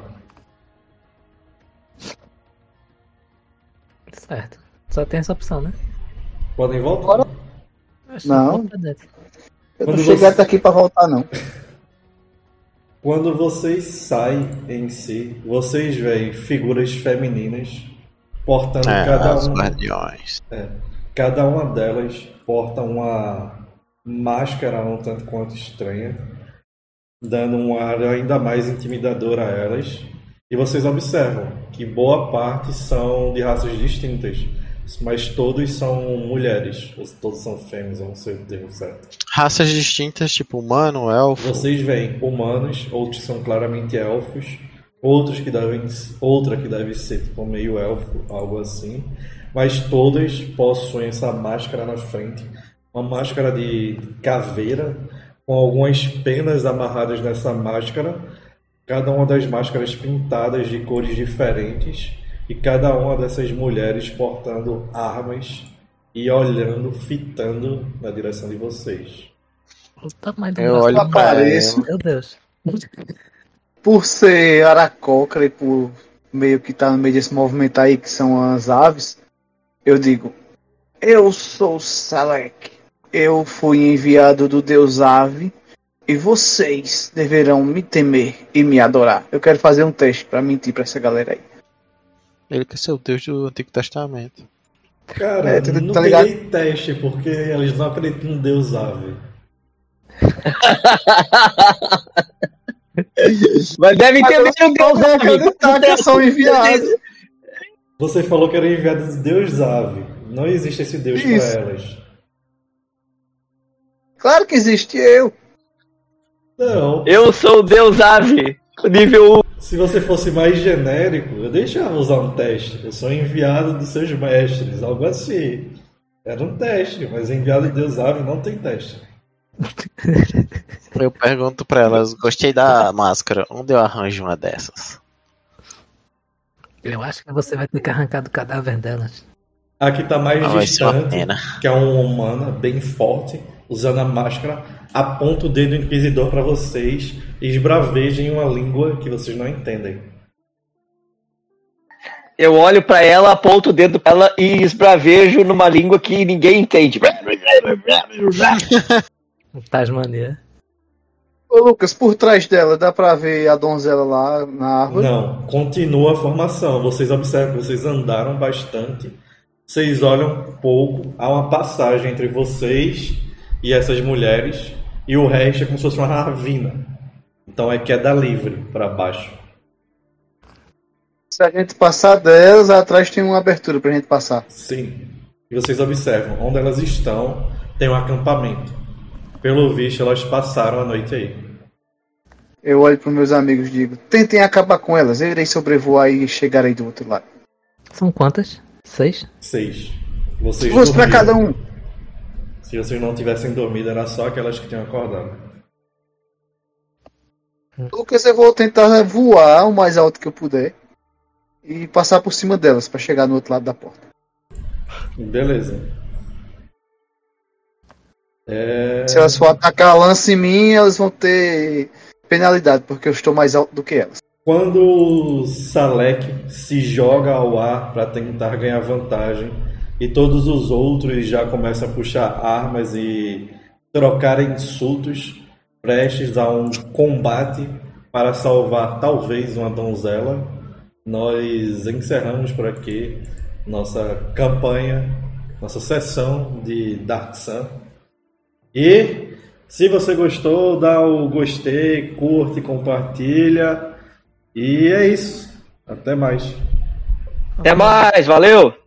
Certo. Só tem essa opção, né? Podem voltar? Acho Não. que vou pra dentro. Eu Quando não cheguei você- até aqui pra voltar, não. Quando vocês saem em si, vocês veem figuras femininas portando É, cada as um. guardiões. É, cada uma delas porta uma máscara um tanto quanto estranha, dando um ar ainda mais intimidador a elas. E vocês observam que boa parte são de raças distintas, mas todos são mulheres. Todos são fêmeas, eu não sei o termo certo. Raças distintas, tipo humano, elfo. Vocês veem humanos, outros são claramente elfos, outros que devem, outra que deve ser tipo meio elfo, algo assim. Mas todas possuem essa máscara na frente, uma máscara de caveira, com algumas penas amarradas nessa máscara, cada uma das máscaras pintadas de cores diferentes, e cada uma dessas mulheres portando armas e olhando, fitando na direção de vocês. O tamanho do Eu braço olho da pra Apareço. Meu Deus. Por ser aracócara e por meio que tá no meio desse movimento aí, que são as aves, eu digo, eu sou Salek. Eu fui enviado do Deus Ave e vocês deverão me temer e me adorar. Eu quero fazer um teste pra mentir pra essa galera aí. Ele quer ser o Deus do Antigo Testamento. Cara, É, tu- não tá tem ligado? nem teste, porque eles não acreditam em Deus ave. Mas deve ter Mas um Deus ave. acreditar que são enviados. Você falou que era enviado de Deus ave. Não existe esse Deus para Isso. elas. Claro que existe eu. Não. Eu sou o Deus ave. Nível um. Se você fosse mais genérico, eu deixava usar um teste. Eu sou enviado dos seus mestres, algo assim. Era um teste, mas enviado de Deus ave não tem teste. Eu pergunto pra elas, gostei da máscara, onde eu arranjo uma dessas? Eu acho que você vai ter que arrancar do cadáver delas. Aqui tá mais Ah, vai ser uma distante, pena. que é uma humana bem forte, usando a máscara, aponta o dedo inquisidor pra vocês e esbraveja em uma língua que vocês não entendem. Eu olho pra ela, aponto o dedo pra ela e esbravejo numa língua que ninguém entende. Tasmania. Ô Lucas, por trás dela dá pra ver a donzela lá na árvore? Não, continua a formação. Vocês observam que vocês andaram bastante. Vocês olham um pouco. Há uma passagem entre vocês e essas mulheres. E o resto é como se fosse uma ravina. Então é queda livre para baixo. Se a gente passar delas, atrás tem uma abertura pra gente passar. Sim. E vocês observam, onde elas estão, tem um acampamento. Pelo visto, elas passaram a noite aí. Eu olho pros meus amigos e digo, tentem acabar com elas, eu irei sobrevoar e chegar aí do outro lado. São quantas? Seis? Seis. Vocês Duas pra dormiram. cada um. Se vocês não tivessem dormido, era só aquelas que tinham acordado. Lucas, eu vou tentar voar o mais alto que eu puder e passar por cima delas pra chegar no outro lado da porta. Beleza. É... Se elas for atacar a lança em mim, elas vão ter penalidade, porque eu estou mais alto do que elas. Quando o Salek se joga ao ar para tentar ganhar vantagem e todos os outros já começam a puxar armas e trocar insultos, prestes a um combate para salvar talvez uma donzela, nós encerramos por aqui nossa campanha, nossa sessão de Dark Sun. E se você gostou, dá o gostei, curte, compartilha. E é isso. Até mais. Até mais, valeu!